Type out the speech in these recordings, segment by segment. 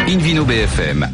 Invino BFM.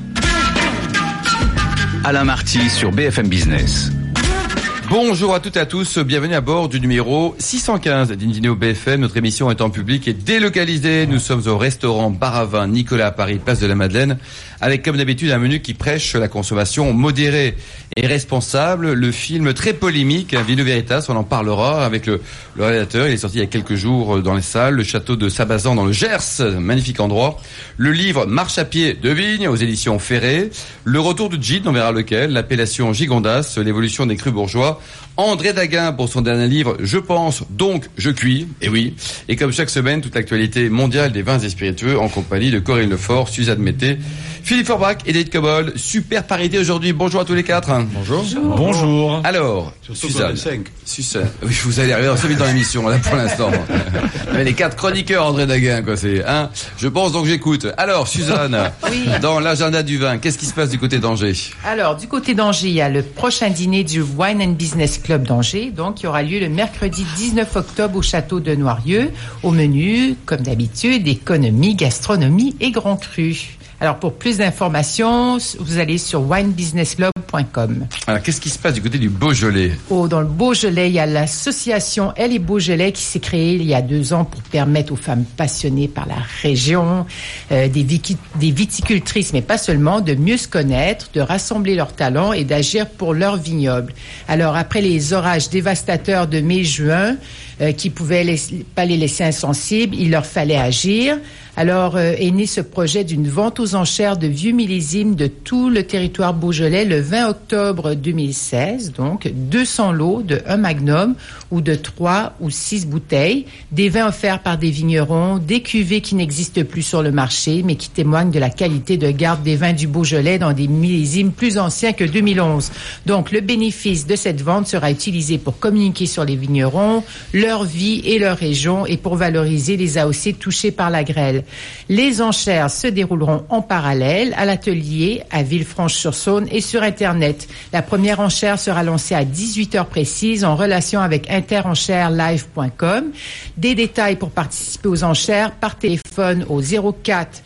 Alain Marty sur BFM Business. Bonjour à toutes et à tous, bienvenue à bord du numéro 615 d'Invino BFM. Notre émission est en public et délocalisée. Nous sommes au restaurant Bar à Vin Nicolas à Paris, place de la Madeleine, avec comme d'habitude un menu qui prêche la consommation modérée et responsable. Le film très polémique, Vino Veritas, on en parlera avec le réalisateur. Il est sorti il y a quelques jours dans les salles. Le château de Sabazan dans le Gers, magnifique endroit. Le livre Marche à pied de vigne aux éditions Ferré. Le retour du gin, on verra lequel. L'appellation Gigondas, l'évolution des crus bourgeois. André Daguin pour son dernier livre Je pense, donc je cuis. Et oui. Et comme chaque semaine, toute l'actualité mondiale des vins et spiritueux en compagnie de Corinne Lefort, Suzanne Mété, Philippe Forbach et David Cobol. Super parité aujourd'hui. Bonjour à tous les quatre. Bonjour. Bonjour. Alors, Suzanne. Suzanne. Oui, vous allez arriver assez vite dans l'émission, là, pour l'instant. Mais les quatre chroniqueurs, André Daguin, quoi, c'est, hein. Je pense, donc j'écoute. Alors, Suzanne. Oui. Dans l'agenda du vin, qu'est-ce qui se passe du côté d'Angers? Alors, du côté d'Angers, il y a le prochain dîner du Wine and Business Club d'Angers, donc, qui aura lieu le mercredi 19 octobre au château de Noirieux. Au menu, comme d'habitude, économie, gastronomie et grand cru. Alors, pour plus d'informations, vous allez sur winebusinessclub.com. Alors, qu'est-ce qui se passe du côté du Beaujolais? Dans le Beaujolais, il y a l'association Elle et Beaujolais qui s'est créée il y a 2 ans pour permettre aux femmes passionnées par la région, des viticultrices, mais pas seulement, de mieux se connaître, de rassembler leurs talents et d'agir pour leur vignoble. Alors, après les orages dévastateurs de mai-juin, qui pouvaient pas les laisser insensibles, il leur fallait agir. Alors est né ce projet d'une vente aux enchères de vieux millésimes de tout le territoire beaujolais le 20 octobre 2016. Donc 200 lots de 1 magnum ou de 3 ou 6 bouteilles, des vins offerts par des vignerons, des cuvées qui n'existent plus sur le marché mais qui témoignent de la qualité de garde des vins du Beaujolais dans des millésimes plus anciens que 2011. Donc le bénéfice de cette vente sera utilisé pour communiquer sur les vignerons, leur vie et leur région et pour valoriser les AOC touchés par la grêle. Les enchères se dérouleront en parallèle à l'atelier à Villefranche-sur-Saône et sur Internet. La première enchère sera lancée à 18h précises en relation avec interenchèreslive.com. Des détails pour participer aux enchères par téléphone au 04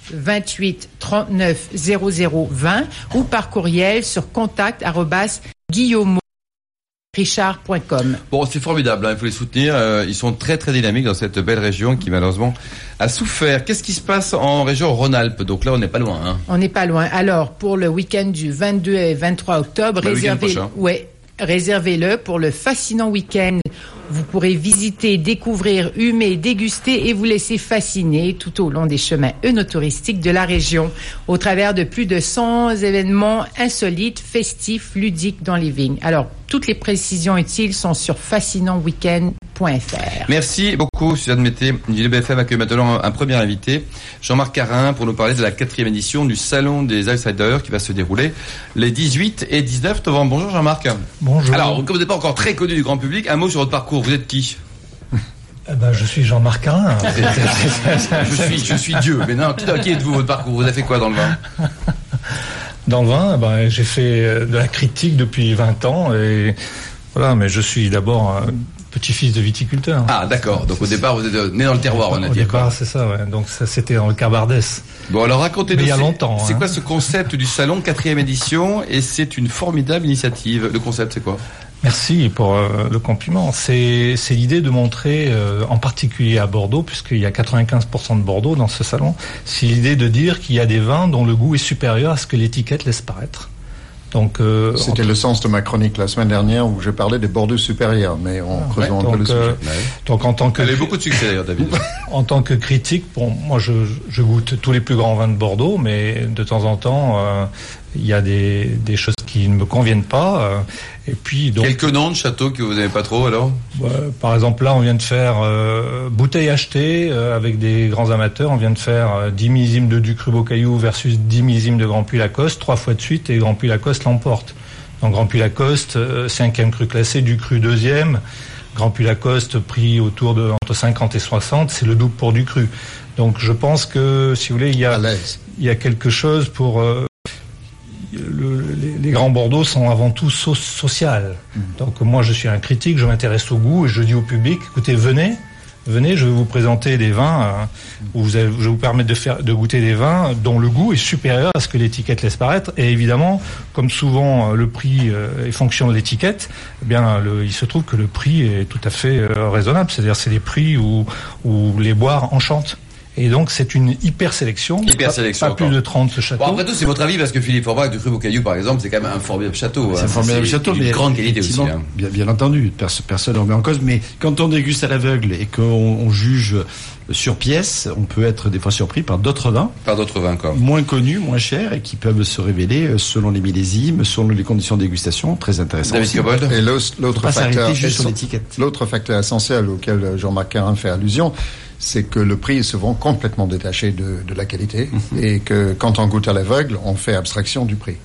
28 39 00 20 ou par courriel sur contact@guillaumeau richard.com. Bon, c'est formidable, hein, il faut les soutenir. Ils sont très très dynamiques dans cette belle région qui malheureusement a souffert. Qu'est-ce qui se passe en région Rhône-Alpes? Donc là, on n'est pas loin. Hein. On n'est pas loin. Alors, pour le week-end du 22 et 23 octobre, réservez-le pour le fascinant week-end. Vous pourrez visiter, découvrir, humer, déguster et vous laisser fasciner tout au long des chemins œnotouristiques de la région, au travers de plus de 100 événements insolites, festifs, ludiques dans les vignes. Alors, toutes les précisions utiles sont sur fascinantweekend.fr. Merci beaucoup, Suzanne Mété. Le BFM accueille maintenant un premier invité, Jean-Marc Carin, pour nous parler de la 4e édition du Salon des Outsiders qui va se dérouler les 18 et 19 novembre. Bonjour Jean-Marc. Bonjour. Alors, comme vous n'êtes pas encore très connu du grand public, un mot sur votre parcours. Vous êtes qui? Je suis Jean-Marc Carin. je suis Dieu. Mais non, qui êtes-vous, votre parcours? Vous avez fait quoi dans le vin? Dans le vin, j'ai fait de la critique depuis 20 ans et voilà, mais je suis d'abord un petit-fils de viticulteur. Ah, d'accord. Donc au départ, vous êtes né dans le terroir, on a dit. Au départ, c'est ça, ouais. Donc ça, c'était dans le Cabardès. Bon, alors racontez-nous. Il y a longtemps. C'est quoi ce concept du salon 4e édition? Et c'est une formidable initiative. Le concept, c'est quoi? Merci pour le compliment. C'est l'idée de montrer, en particulier à Bordeaux, puisqu'il y a 95% de Bordeaux dans ce salon, c'est l'idée de dire qu'il y a des vins dont le goût est supérieur à ce que l'étiquette laisse paraître. Donc, c'était le sens de ma chronique la semaine dernière où je parlais des Bordeaux supérieurs, mais en creusant un peu le sujet. Donc en tant que... Elle a eu beaucoup de succès d'ailleurs, David. En tant que critique, moi je goûte tous les plus grands vins de Bordeaux, mais de temps en temps, il y a des choses qui ne me conviennent pas. Et puis donc, quelques noms de châteaux que vous n'aimez pas trop alors? Par exemple, là, on vient de faire bouteille achetée avec des grands amateurs. On vient de faire 10 millésimes de Ducru Beaucaillou versus 10 millésimes de Grand Puy Lacoste, 3 fois de suite, et Grand Puy Lacoste l'emporte. Donc Grand Puy Lacoste, 5e cru classé, Ducru 2e. Grand Puy Lacoste pris autour de entre 50 et 60, c'est le double pour Ducru. Donc je pense que, si vous voulez, il y a quelque chose pour... les grands Bordeaux sont avant tout social. Donc moi je suis un critique, je m'intéresse au goût et je dis au public, écoutez, venez venez, je vais vous présenter des vins je vais vous permettre de goûter des vins dont le goût est supérieur à ce que l'étiquette laisse paraître. Et évidemment, comme souvent le prix est fonction de l'étiquette, eh bien il se trouve que le prix est tout à fait raisonnable. C'est-à-dire c'est des prix où les boires enchantent. Et donc, c'est une hyper sélection. Pas plus de 30 châteaux. Bon, après tout, c'est votre avis, parce que Philippe Forbach de Cru-Beaucaillou, par exemple, c'est quand même un formidable château. C'est un formidable château, mais de grande qualité aussi. Bien entendu, personne ne remet en cause, mais quand on déguste à l'aveugle et qu'on juge sur pièce, on peut être des fois surpris par d'autres vins. Quoi. Moins connus, moins chers, et qui peuvent se révéler selon les millésimes, selon les conditions de dégustation, très intéressants. David Cobold. Et l'autre facteur essentiel auquel Jean-Marc Carin fait allusion, c'est que le prix est souvent complètement détaché de la qualité et que quand on goûte à l'aveugle, on fait abstraction du prix.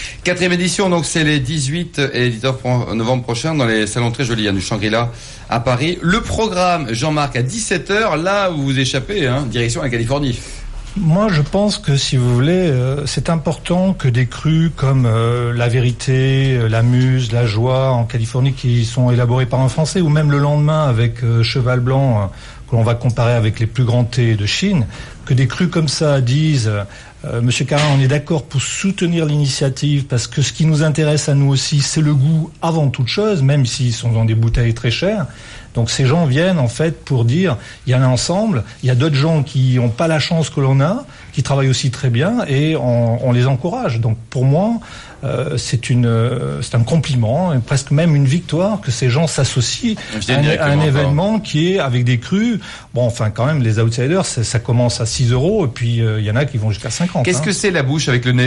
4e édition, donc c'est les 18 et 19 novembre prochains dans les salons très jolis du Shangri-La à Paris. Le programme, Jean-Marc, à 17h, là où vous échappez, direction la Californie. Moi, je pense que, si vous voulez, c'est important que des crus comme La Vérité, La Muse, La Joie en Californie, qui sont élaborés par un Français, ou même Le Lendemain avec Cheval Blanc, que l'on va comparer avec les plus grands thés de Chine, que des crus comme ça disent Monsieur Carin, on est d'accord pour soutenir l'initiative parce que ce qui nous intéresse à nous aussi, c'est le goût avant toute chose, même s'ils sont dans des bouteilles très chères. Donc ces gens viennent en fait pour dire, il y en a ensemble, il y a d'autres gens qui n'ont pas la chance que l'on a, qui travaillent aussi très bien et on les encourage. Donc pour moi, c'est un compliment, et presque même une victoire que ces gens s'associent à un événement qui est avec des crus. Bon, enfin quand même, les outsiders, ça commence à 6 € et puis il y en a qui vont jusqu'à 50. Qu'est-ce que c'est la bouche avec le nez ?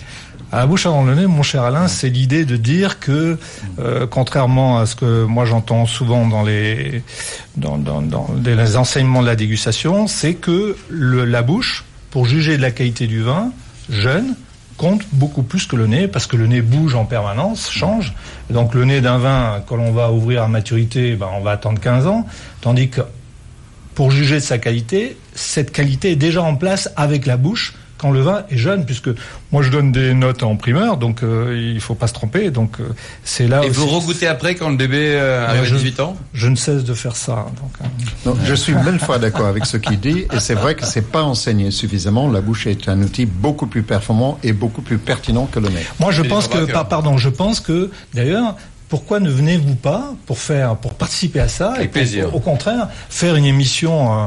À la bouche avant le nez, mon cher Alain, c'est l'idée de dire que, contrairement à ce que moi j'entends souvent dans les enseignements de la dégustation, c'est que la bouche, pour juger de la qualité du vin, jeune, compte beaucoup plus que le nez, parce que le nez bouge en permanence, change. Donc le nez d'un vin, quand on va ouvrir à maturité, on va attendre 15 ans, tandis que pour juger de sa qualité, cette qualité est déjà en place avec la bouche, quand le vin est jeune, puisque moi je donne des notes en primeur, donc il faut pas se tromper. Donc c'est là. Et aussi, vous regoutez après quand le bébé arrive à 18 ans ? Je ne cesse de faire ça. Donc, je suis mille fois d'accord avec ce qu'il dit, et c'est vrai que c'est pas enseigné suffisamment. La bouche est un outil beaucoup plus performant et beaucoup plus pertinent que le nez. Moi je pense je pense que d'ailleurs. Pourquoi ne venez-vous pas pour participer à ça et au contraire faire une émission,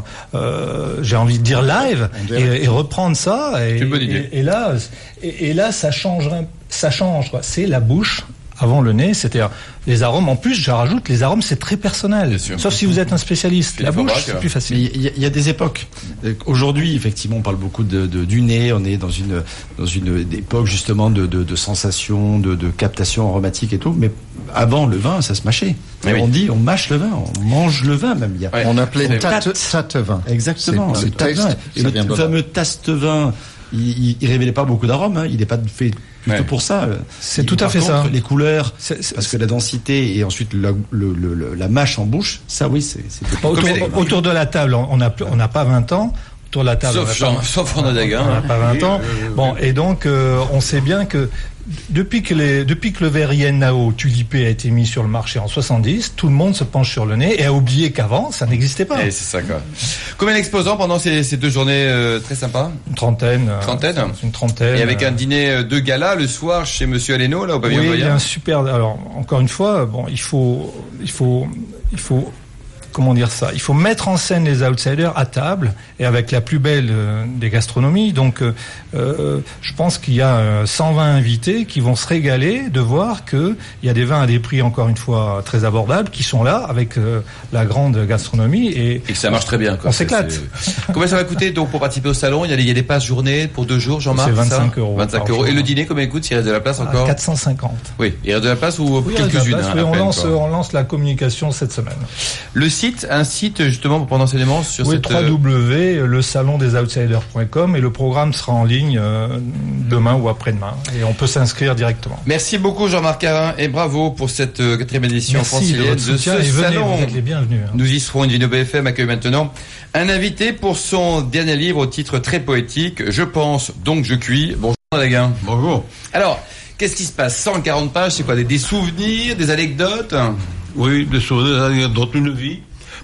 j'ai envie de dire live et reprendre ça c'est une bonne idée. Et là ça change quoi. C'est la bouche avant le nez, c'est-à-dire les arômes. En plus, je rajoute, les arômes, c'est très personnel. Sauf si vous êtes un spécialiste. La bouche, c'est plus facile. Il y a des époques. Aujourd'hui, effectivement, on parle beaucoup du nez. On est dans une époque, justement, de sensations, de captation aromatique et tout. Mais avant, le vin, ça se mâchait. On dit, on mâche le vin, on mange le vin, même. On appelait tate-vin. Exactement. C'est taste. Et le fameux taste-vin, il révélait pas beaucoup d'arômes, Il n'est pas fait plutôt pour ça. C'est tout à fait ça. Les couleurs, parce que la densité et ensuite la mâche en bouche, ça oui, c'était pas autour de la table. On n'a pas 20 ans. Autour de la table. Sauf Renaud Daguin. On n'a pas 20 ans. Bon, et donc on sait bien que depuis que le verre Iannao tulipé a été mis sur le marché en 70, tout le monde se penche sur le nez et a oublié qu'avant, ça n'existait pas. Et c'est ça, quoi. Combien d'exposants pendant ces 2 journées très sympas ? Une trentaine. Une trentaine. Et avec un dîner de gala le soir chez Monsieur Aleno, là, au pavillon Goya. Oui, il y a un super. Alors, encore une fois, il faut. Comment dire ça ? Il faut mettre en scène les outsiders à table et avec la plus belle des gastronomies. Donc, je pense qu'il y a 120 invités qui vont se régaler de voir qu'il y a des vins à des prix, encore une fois, très abordables, qui sont là avec la grande gastronomie. Et que ça marche très bien. On s'éclate. Combien ça va coûter donc pour participer au salon ? Il y a des passes journée pour 2 jours, Jean-Marc ? C'est 25 €. 25 €. Et le dîner, combien coûte s'il reste de la place encore ? 450. Oui, il reste de la place ou quelques-unes on lance la communication cette semaine. Un site justement pour enseignement sur cette... www.lesalondesOutsiders.com et le programme sera en ligne demain ou après-demain et on peut s'inscrire directement. Merci beaucoup Jean-Marc Carin et bravo pour cette 4e édition francilienne de ce salon. Vous êtes les bienvenus. Nous y serons. Invino BFM accueille maintenant un invité pour son dernier livre au titre très poétique, Je pense donc je cuis. Bonjour Daguin. Bonjour. Alors, qu'est-ce qui se passe ? 140 pages, c'est quoi ? Des souvenirs, des anecdotes ? Oui, des souvenirs, des anecdotes, une vie.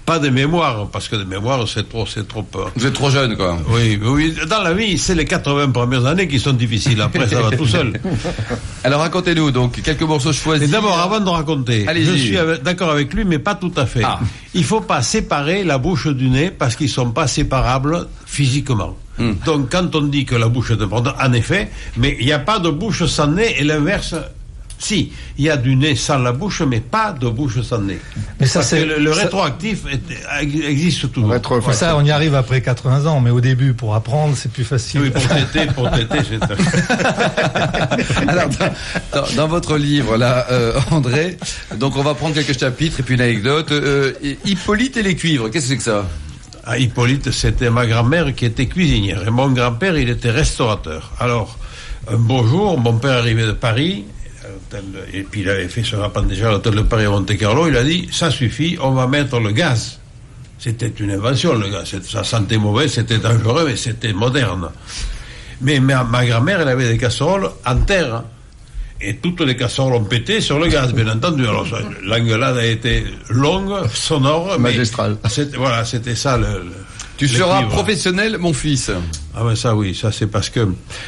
Pas de mémoire, parce que de mémoire, c'est trop. Vous êtes trop jeune, quoi. Oui. Dans la vie, c'est les 80 premières années qui sont difficiles. Après, ça va tout seul. Alors, racontez-nous, donc, quelques morceaux choisis. Et d'abord, avant de raconter, allez-y. Je suis d'accord avec lui, mais pas tout à fait. Il faut pas séparer la bouche du nez, parce qu'ils sont pas séparables physiquement. Donc, quand on dit que la bouche est importante, en effet, mais il n'y a pas de bouche sans nez, et l'inverse. Si, il y a du nez sans la bouche, mais pas de bouche sans nez. Mais ça, c'est le rétroactif existe toujours. Ça, on y arrive après 80 ans, mais au début, pour apprendre, c'est plus facile. Oui, pour téter, c'est... Alors, dans votre livre, là, André, donc on va prendre quelques chapitres et puis une anecdote. Hippolyte et les cuivres, qu'est-ce que c'est que ça? Hippolyte, c'était ma grand-mère qui était cuisinière, et mon grand-père, il était restaurateur. Alors, un beau jour, mon père arrivait de Paris, et puis il avait fait son apprentissage à l'hôtel de Paris à Monte-Carlo, il a dit, ça suffit, on va mettre le gaz. C'était une invention, le gaz. Ça sentait mauvais, c'était dangereux, mais c'était moderne. Mais ma grand-mère, elle avait des casseroles en terre. Et toutes les casseroles ont pété sur le gaz, bien entendu. Alors, l'engueulade a été longue, sonore. Magistrale. C'était ça Tu seras professionnel, mon fils. Ah ben ça oui, ça c'est parce que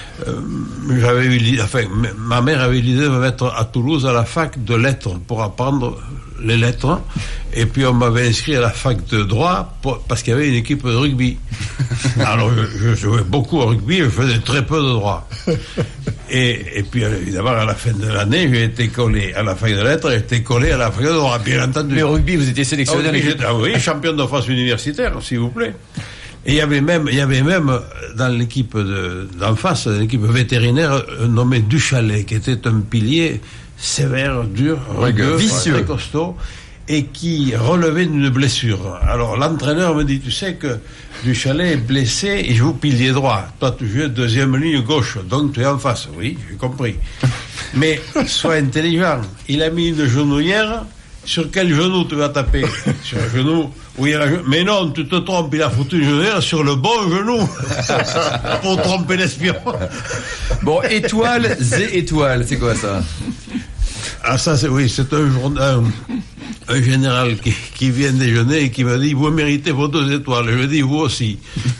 ma mère avait eu l'idée de me mettre à Toulouse à la fac de lettres pour apprendre les lettres, et puis on m'avait inscrit à la fac de droit parce qu'il y avait une équipe de rugby. Alors je jouais beaucoup au rugby, je faisais très peu de droit. Et puis évidemment à la fin de l'année, j'ai été collé à la fac de lettres, j'ai été collé à la fac de droit, bien entendu. Mais au rugby, vous étiez sélectionné oui, champion de France universitaire, s'il vous plaît. Et il y avait même dans l'équipe d'en face, l'équipe vétérinaire nommée Duchalet, qui était un pilier sévère, dur, rugueux, vicieux, très costaud, et qui relevait d'une blessure. Alors l'entraîneur me dit, tu sais que Duchalet est blessé et joue pilier droit. Toi tu joues deuxième ligne gauche, donc tu es en face. Oui, j'ai compris. Mais sois intelligent. Il a mis une genouillère. Sur quel genou tu vas taper? Sur un genou où il y a mais non, tu te trompes, il a foutu une genouillère sur le bon genou pour tromper l'espion. Bon, étoile, étoile, c'est quoi ça? Ah ça c'est un général qui vient déjeuner et qui m'a dit, vous méritez vos 2 étoiles. Je lui ai dit, vous aussi.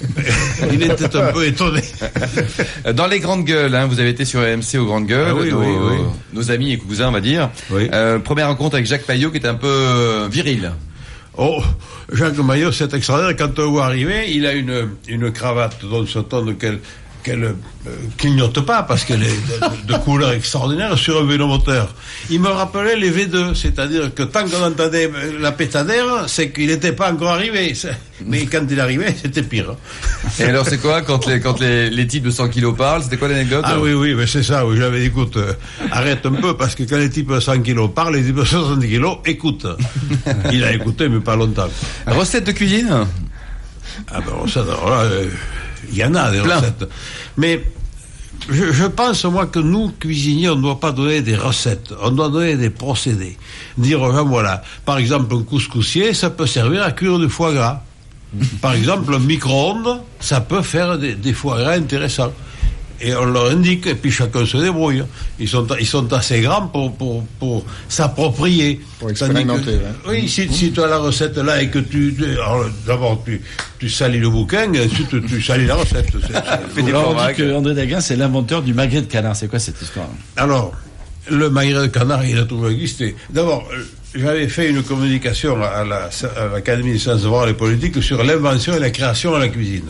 Il était un peu étonné. Dans les grandes gueules, vous avez été sur AMC aux grandes gueules, nos amis et cousins, on va dire. Oui. Première rencontre avec Jacques Maillot qui est un peu viril. Oh, Jacques Maillot, c'est extraordinaire. Quand on le voit arriver, il a une cravate dont ce ton qu'elle clignote pas parce qu'elle est de couleur extraordinaire sur un vélomoteur. Il me rappelait les V2, c'est-à-dire que tant qu'on entendait la pétadère, c'est qu'il n'était pas encore arrivé. Mais quand il arrivait, c'était pire. Et alors c'est quoi quand les types de 100 kilos parlent? C'était quoi l'anecdote? Ah oui, mais c'est ça. Oui, j'avais dit, écoute, arrête un peu parce que quand les types de 100 kilos parlent, les types de 70 kilos écoutent. Il a écouté, mais pas longtemps. Recette de cuisine? Ah ben recette, alors là... il y en a des recettes. Mais je pense, moi, que nous, cuisiniers, on ne doit pas donner des recettes. On doit donner des procédés. Dire aux gens, voilà, par exemple, un couscoussier, ça peut servir à cuire du foie gras. Par exemple, un micro-ondes, ça peut faire des foie gras intéressants. Et on leur indique, et puis chacun se débrouille. Ils sont assez grands pour s'approprier. Pour expérimenter. Oui, si tu as la recette là et que d'abord tu salis le bouquin, et ensuite tu salis la recette. On dit que André Daguin, c'est l'inventeur du magret de canard. C'est quoi cette histoire? Alors, le magret de canard, il a toujours existé. D'abord, j'avais fait une communication à l'Académie des sciences morales et politiques sur l'invention et la création à la cuisine.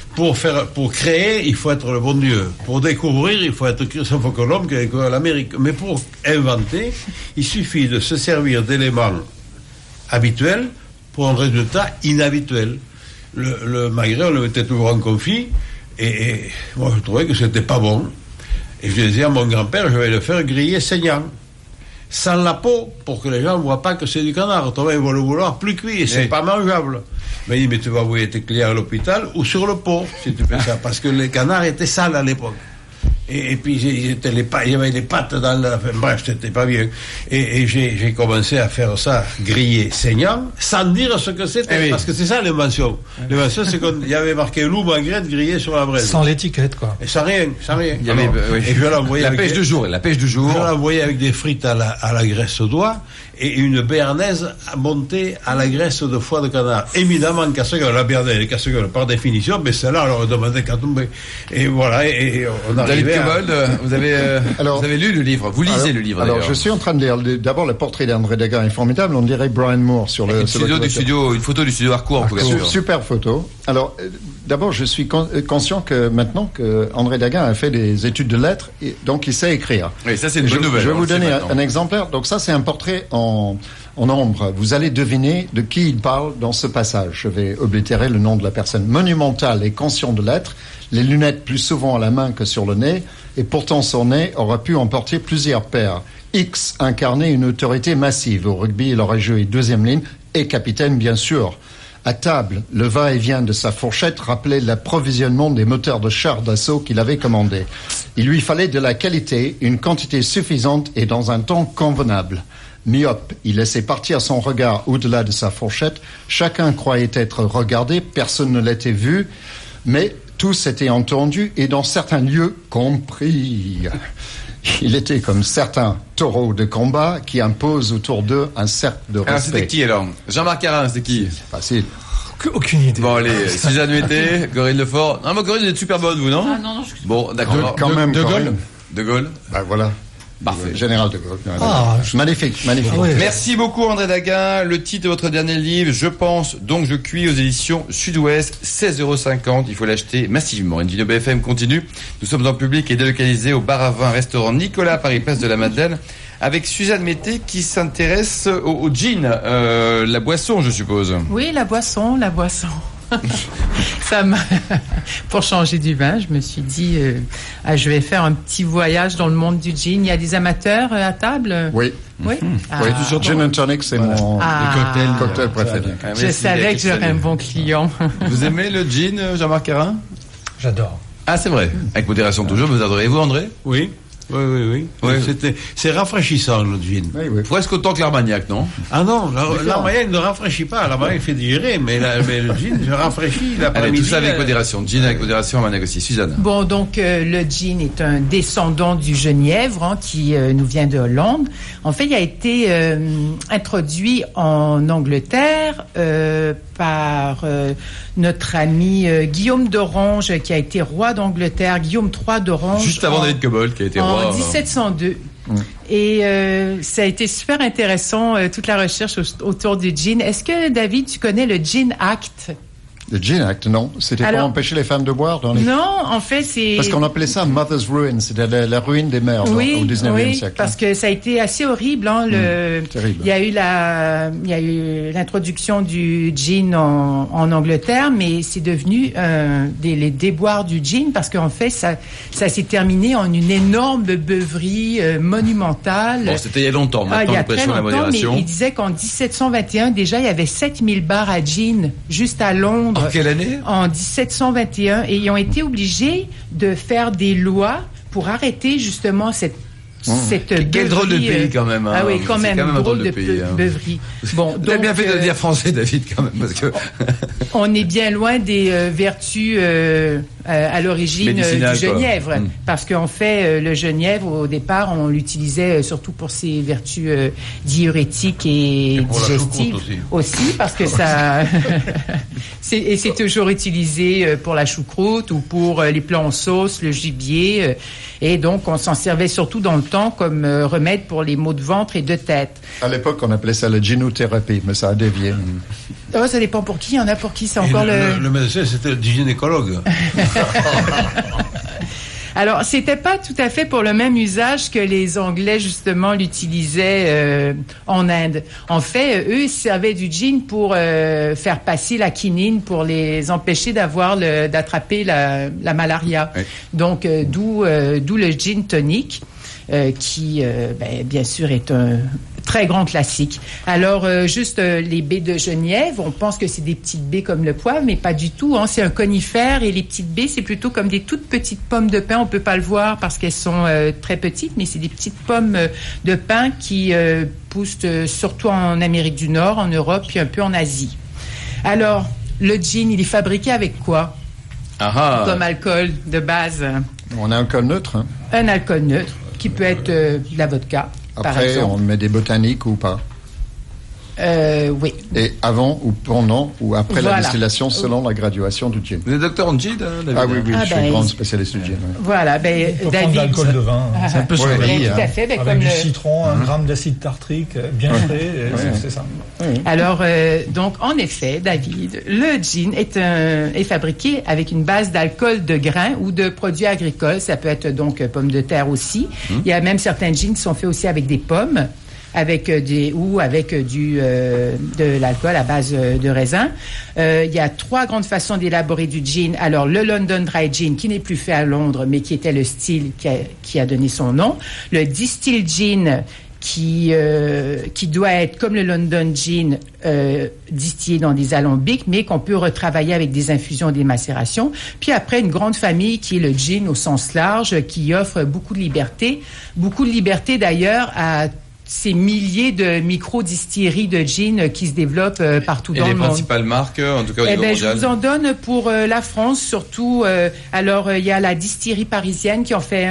Pour créer, il faut être le bon Dieu. Pour découvrir, il faut être Christophe Colomb qui a découvert l'Amérique. Mais pour inventer, il suffit de se servir d'éléments habituels pour un résultat inhabituel. Le magret, on le mettait toujours en confit, et moi je trouvais que c'était pas bon. Et je disais à mon grand-père, je vais le faire griller saignant. Sans la peau, pour que les gens ne voient pas que c'est du canard. Autrement, ils vont le vouloir plus cuit et c'est pas mangeable. Mais il dit, mais tu vas envoyer tes clients à l'hôpital ou sur le pot, si tu fais ça. Parce que les canards étaient sales à l'époque. Et puis il y avait des pâtes dans la... Enfin, bref, c'était pas bien. Et j'ai commencé à faire ça grillé, saignant, sans dire ce que c'était. Eh oui. Parce que c'est ça l'invention. L'invention, c'est qu'il y avait marqué loup mangrette grillé sur la braise. Sans l'étiquette, quoi. Et sans rien. Il y avait, oui. Et je l'envoyais la pêche de jour. Je l'envoyais avec des frites à la graisse d'oie et une béarnaise montée à la graisse de foie de canard. Évidemment, casse-gueule, la béarnaise, les casse-gueule, par définition, mais celle-là, on leur demandait qu'à tomber. Et voilà, et on arrivait vous avez lu le livre. Vous lisez le livre, alors, d'ailleurs. je suis en train de lire. D'abord, le portrait d'André Daguin est formidable. On dirait Brian Moore sur le... Une photo du studio Harcourt en couverture. Super photo. Alors, d'abord, je suis conscient que maintenant que André Daguin a fait des études de lettres, et donc il sait écrire. Oui, ça c'est une bonne nouvelle. Je vais vous donner un exemplaire. Donc ça, c'est un portrait en ombre. Vous allez deviner de qui il parle dans ce passage. Je vais oblitérer le nom de la personne. Monumental et conscient de l'être, les lunettes plus souvent à la main que sur le nez, et pourtant son nez aurait pu en porter plusieurs paires. X incarnait une autorité massive. Au rugby, il aurait joué deuxième ligne et capitaine, bien sûr. À table, le va-et-vient de sa fourchette rappelait l'approvisionnement des moteurs de chars d'assaut qu'il avait commandés. Il lui fallait de la qualité, une quantité suffisante et dans un temps convenable. Myope, il laissait partir son regard au-delà de sa fourchette. Chacun croyait être regardé, personne ne l'était vu, mais tous étaient entendus et dans certains lieux compris. Il était comme certains taureaux de combat qui imposent autour d'eux un cercle de respect. Alors c'était qui alors? Jean-Marc Carin, c'était qui? Facile. Aucune idée. Bon allez, Suzanne Mété, Corinne Lefort. Non mais Corinne, vous êtes super bonne vous, non? Ah non, je... Bon, d'accord. Quand même, De Gaulle. De Gaulle. Ben voilà. Parfait. Général de Gaulle. Ah, magnifique. Ouais. Merci beaucoup André Daguin. Le titre de votre dernier livre, Je pense, donc je cuis, aux éditions Sud-Ouest, 16,50 €. Il faut l'acheter massivement. Une vidéo BFM continue. Nous sommes en public et délocalisés au bar à vin restaurant Nicolas à Paris, place de la Madeleine, avec Suzanne Mété qui s'intéresse au gin, la boisson, je suppose. Oui, la boisson. Ça m'a... Pour changer du vin, je me suis dit, je vais faire un petit voyage dans le monde du gin. Il y a des amateurs à table? Oui. Oui. Oui, toujours gin and tonic, c'est mon cocktail préféré. Je savais que j'aurais un bon client. Vous aimez le gin, Jean-Marc Carin? J'adore. Ah, c'est vrai. Avec modération toujours. Vous adorez-vous, André? Oui. Oui. C'est rafraîchissant, le gin. Oui. Presque autant que l'Armagnac, non? Ah non, l'Armagnac ne rafraîchit pas. L'Armagnac fait digérer, mais le gin rafraîchit l'après-midi. Allez, tout ça avec modération. Gin avec modération, Armagnac aussi. Suzanne. Bon, donc le gin est un descendant du genièvre qui nous vient de Hollande. En fait, il a été introduit en Angleterre par notre ami Guillaume d'Orange, qui a été roi d'Angleterre, Guillaume III d'Orange. Juste avant David Cobbold, qui a été roi. En 1702. Et ça a été super intéressant, toute la recherche autour du gin. Est-ce que, David, tu connais le Gin Act? Le Gin Act, non. C'était pour empêcher les femmes de boire dans les... Non, en fait, c'est... Parce qu'on appelait ça Mother's Ruin, c'était la ruine des mères au 19e siècle. Parce que ça a été assez horrible. Terrible. Il y a eu l'introduction du gin en Angleterre, mais c'est devenu les déboires du gin parce qu'en fait, ça s'est terminé en une énorme beuverie monumentale. Bon, c'était il y a longtemps. Maintenant, il y a très longtemps, mais il disait qu'en 1721, déjà, il y avait 7000 bars à gin juste à Londres. En quelle année? En 1721. Et ils ont été obligés de faire des lois pour arrêter justement cette quel drôle de pays quand même. Hein. Ah oui, quand même, un drôle de pays, beuverie. Bon, vous avez bien fait de le dire français, David, quand même, parce que on est bien loin des vertus à l'origine du genièvre, parce qu'en fait, le genièvre au départ, on l'utilisait surtout pour ses vertus diurétiques et digestives aussi, parce que ça, c'est toujours utilisé pour la choucroute ou pour les plats en sauce, le gibier. Et donc, on s'en servait surtout dans le temps comme remède pour les maux de ventre et de tête. À l'époque, on appelait ça la gynothérapie, mais ça a dévié. Oh, ça dépend pour qui. Il y en a pour qui c'est encore le médecin, c'était le gynécologue. Alors, c'était pas tout à fait pour le même usage que les Anglais, justement, l'utilisaient en Inde. En fait, eux, ils servaient du gin pour faire passer la quinine, pour les empêcher d'attraper la malaria. Oui. Donc, d'où le gin tonic. Qui, bien sûr, est un Très grand classique. Alors, juste les baies de genièvre, on pense que c'est des petites baies comme le poivre, mais pas du tout. Hein. C'est un conifère et les petites baies, c'est plutôt comme des toutes petites pommes de pin. On peut pas le voir parce qu'elles sont très petites, mais c'est des petites pommes de pin qui poussent surtout en Amérique du Nord, en Europe, puis un peu en Asie. Alors, le gin, il est fabriqué avec quoi? Comme alcool de base. On a un alcool neutre. Hein. Un alcool neutre, qui peut être de la vodka. Après, on met des botaniques ou pas? Oui. Et avant ou pendant ou après la distillation selon la graduation du gin. Vous êtes docteur en gin, David? Ah oui, je suis grande spécialiste du gin. Ouais. Voilà, David. de l'alcool de vin. C'est un peu surveillé. Tout à fait. Avec comme du citron, 1 gramme d'acide tartrique, bien frais, c'est ça. Alors, donc, en effet, David, le gin est fabriqué avec une base d'alcool de grains ou de produits agricoles. Ça peut être donc pommes de terre aussi. Il y a même certains gins qui sont faits aussi avec des pommes. Avec de l'alcool à base de raisin. Il y a 3 grandes façons d'élaborer du gin. Alors, le London Dry Gin, qui n'est plus fait à Londres, mais qui était le style qui a donné son nom. Le Distilled Gin, qui doit être comme le London Gin, distillé dans des alambics, mais qu'on peut retravailler avec des infusions, des macérations. Puis après, une grande famille qui est le gin au sens large, qui offre beaucoup de liberté d'ailleurs à ces milliers de micro-distilleries de gin qui se développent partout dans le monde. Et les principales marques, en tout cas au niveau mondial? Je vous en donne pour la France, surtout. Alors, il y a la distillerie parisienne qui en fait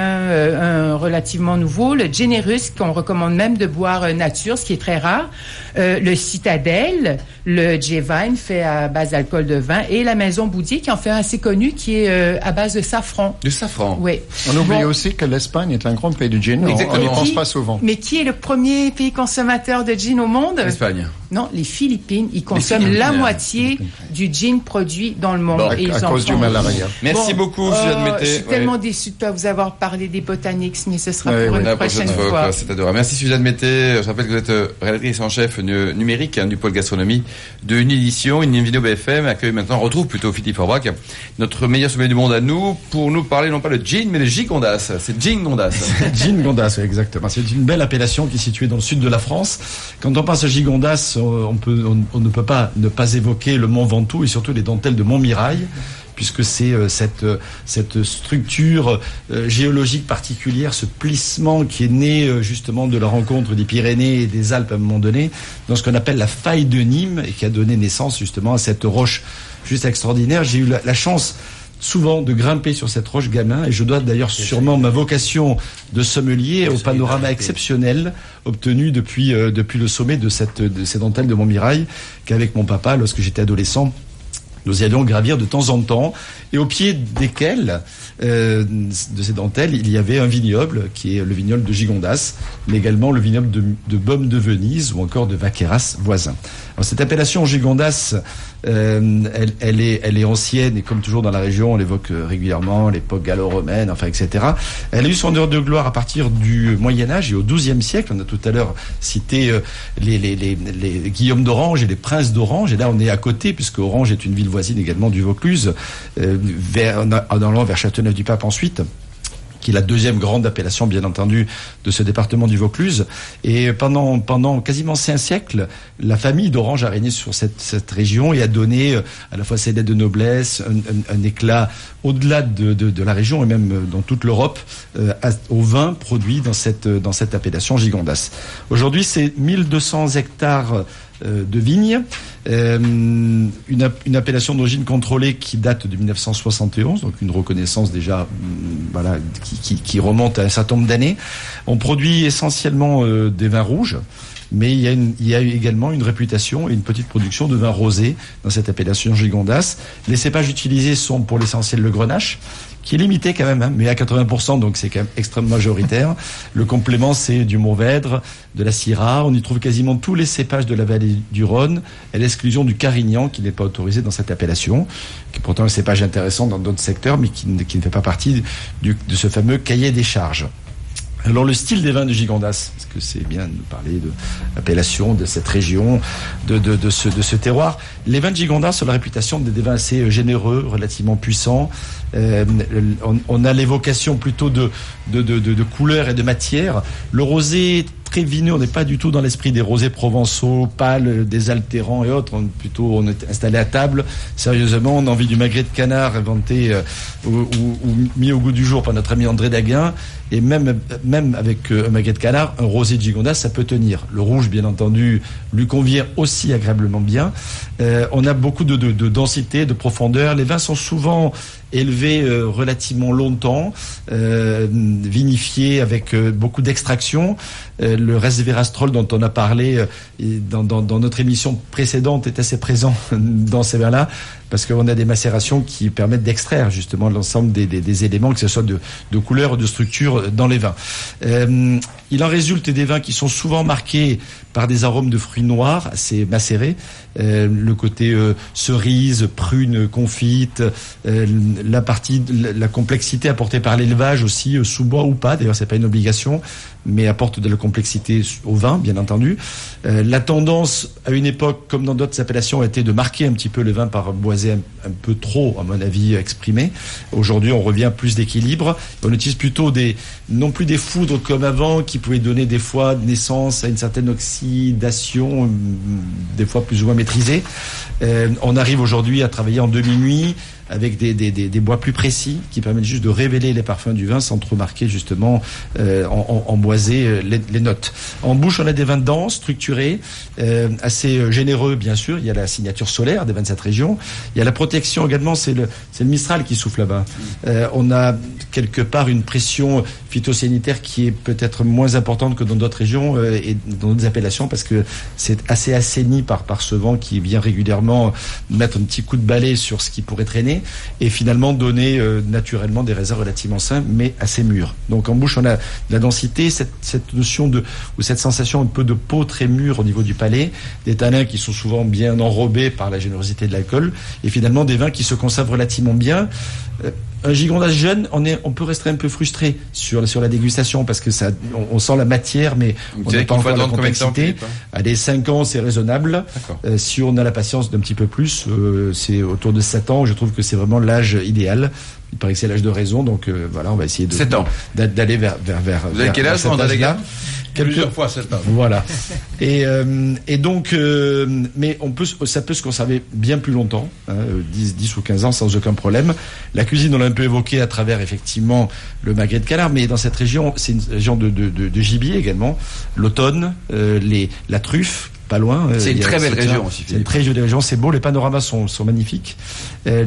un relativement nouveau, le Generus, qu'on recommande même de boire nature, ce qui est très rare. Le Citadel, le J-Vine, fait à base d'alcool de vin, et la Maison Boudier, qui en fait un assez connu, qui est à base de safran. Du safran? Oui. On oublie aussi que l'Espagne est un grand pays du gin. Exactement. On n'y pense pas souvent. Mais qui est le premier pays consommateur de gin au monde? L'Espagne. Non, les Philippines. Ils consomment la moitié du gin produit dans le monde. Bon, et à cause du malaria. Merci beaucoup, Suzanne Mété. Je suis tellement déçue de ne pas vous avoir parlé des botaniques, mais ce sera pour une prochaine fois. C'est adorable. Merci, Suzanne Mété. Je rappelle que vous êtes rédactrice en chef numérique du pôle gastronomie de Univision. Une vidéo BFM retrouve plutôt Philippe Forbach, notre meilleur sommelier du monde à nous, pour nous parler non pas le gin, mais le gigondas. C'est gin gondas. Gin gondas, exactement. C'est une belle appellation qui est située dans le sud de la France. Quand on pense à gigondas, on ne peut pas ne pas évoquer le Mont Ventoux et surtout les dentelles de Montmirail, puisque c'est cette structure géologique particulière, ce plissement qui est né justement de la rencontre des Pyrénées et des Alpes à un moment donné, dans ce qu'on appelle la faille de Nîmes, et qui a donné naissance justement à cette roche juste extraordinaire. J'ai eu la chance souvent de grimper sur cette roche gamin, et je dois d'ailleurs sûrement ma vocation de sommelier au panorama exceptionnel obtenu depuis le sommet de ces dentelles de Montmirail, qu'avec mon papa, lorsque j'étais adolescent, nous y allions gravir de temps en temps, et au pied desquels, de ces dentelles, il y avait un vignoble, qui est le vignoble de Gigondas, mais également le vignoble de Beaume de Venise, ou encore de Vaqueras voisin. Alors, cette appellation Gigondas, elle est ancienne, et comme toujours dans la région, on l'évoque régulièrement, l'époque gallo-romaine, etc. Elle a eu son heure de gloire à partir du Moyen-Âge et au XIIe siècle. On a tout à l'heure cité les Guillaume d'Orange et les Princes d'Orange, et là on est à côté, puisque Orange est une ville voisine également du Vaucluse, en allant vers Châteauneuf-du-Pape ensuite, qui est la deuxième grande appellation, bien entendu, de ce département du Vaucluse. Et pendant quasiment 5 siècles, la famille d'Orange a régné sur cette région et a donné à la fois ses lettres de noblesse, un éclat au-delà de la région et même dans toute l'Europe, au vin produit dans cette appellation Gigondas. Aujourd'hui, c'est 1200 hectares de vignes, une appellation d'origine contrôlée qui date de 1971, donc une reconnaissance déjà qui remonte à un certain nombre d'années. On produit essentiellement des vins rouges, mais il y a également une réputation et une petite production de vins rosés dans cette appellation Gigondas. Les cépages utilisés sont pour l'essentiel le grenache, qui est limité quand même, mais à 80%, donc c'est quand même extrêmement majoritaire. Le complément, c'est du Mourvèdre, de la Syrah. On y trouve quasiment tous les cépages de la vallée du Rhône, à l'exclusion du Carignan, qui n'est pas autorisé dans cette appellation, qui est pourtant un cépage intéressant dans d'autres secteurs, mais qui ne fait pas partie de ce fameux cahier des charges. Alors le style des vins de Gigondas, parce que c'est bien de parler de l'appellation de cette région, de ce terroir. Les vins de Gigondas ont la réputation d'être des vins assez généreux, relativement puissants. On a l'évocation plutôt de couleur et de matière. Le rosé très vineux, on n'est pas du tout dans l'esprit des rosés provençaux, pâles, désaltérants et autres. On est installé à table. Sérieusement, on a envie du magret de canard inventé ou mis au goût du jour par notre ami André Daguin. Et même avec un magret de canard, un rosé de Gigondas, ça peut tenir. Le rouge, bien entendu, lui convient aussi agréablement bien. On a beaucoup de densité, de profondeur. Les vins sont souvent élevés relativement longtemps, vinifiés avec beaucoup d'extraction. Le resveratrol dont on a parlé dans notre émission précédente est assez présent dans ces vins-là, parce qu'on a des macérations qui permettent d'extraire justement l'ensemble des éléments, que ce soit de couleur ou de structure dans les vins. Il en résulte des vins qui sont souvent marqués par des arômes de fruits noirs assez macérés, le côté cerise, prune confite, la complexité apportée par l'élevage aussi, sous bois ou pas, d'ailleurs c'est pas une obligation, mais apporte de la complexité au vin, bien entendu. La tendance, à une époque, comme dans d'autres appellations, a été de marquer un petit peu le vin par boisé un peu trop, à mon avis, exprimé. Aujourd'hui, on revient à plus d'équilibre. On utilise plutôt non plus des foudres comme avant, qui pouvaient donner des fois naissance à une certaine oxydation, des fois plus ou moins maîtrisée. On arrive aujourd'hui à travailler en demi-nuit, avec des bois plus précis qui permettent juste de révéler les parfums du vin sans trop marquer justement en boisé les notes. En bouche, on a des vins denses, structurés, assez généreux bien sûr. Il y a la signature solaire des vins de cette région. Il y a la protection également, c'est le Mistral qui souffle là-bas. On a quelque part une pression phytosanitaire qui est peut-être moins importante que dans d'autres régions et dans d'autres appellations, parce que c'est assez assaini par ce vent qui vient régulièrement mettre un petit coup de balai sur ce qui pourrait traîner et finalement donner naturellement des raisins relativement sains mais assez mûrs. Donc en bouche on a de la densité, cette notion ou cette sensation un peu de peau très mûre au niveau du palais, des tanins qui sont souvent bien enrobés par la générosité de l'alcool et finalement des vins qui se conservent relativement bien. Un Gigondas jeune, on peut rester un peu frustré sur la dégustation parce que on sent la matière, mais on n'a pas encore la complexité. Allez, 5 ans, c'est raisonnable. Si on a la patience d'un petit peu plus, c'est autour de 7 ans. Je trouve que c'est vraiment l'âge idéal. Il paraît que c'est l'âge de raison, donc voilà, on va essayer 7 ans. D'aller vers. Vous avez quel âge, André Daguin? Plusieurs fois 7 ans. Voilà. Et donc, mais ça peut se conserver bien plus longtemps, 10 ou 15 ans sans aucun problème. La cuisine, on l'a un peu évoqué à travers effectivement le magret de canard, mais dans cette région, c'est une région de gibier également. L'automne, la truffe. Pas loin. C'est une très belle région aussi. C'est une très jolie région, c'est beau, les panoramas sont magnifiques. C'est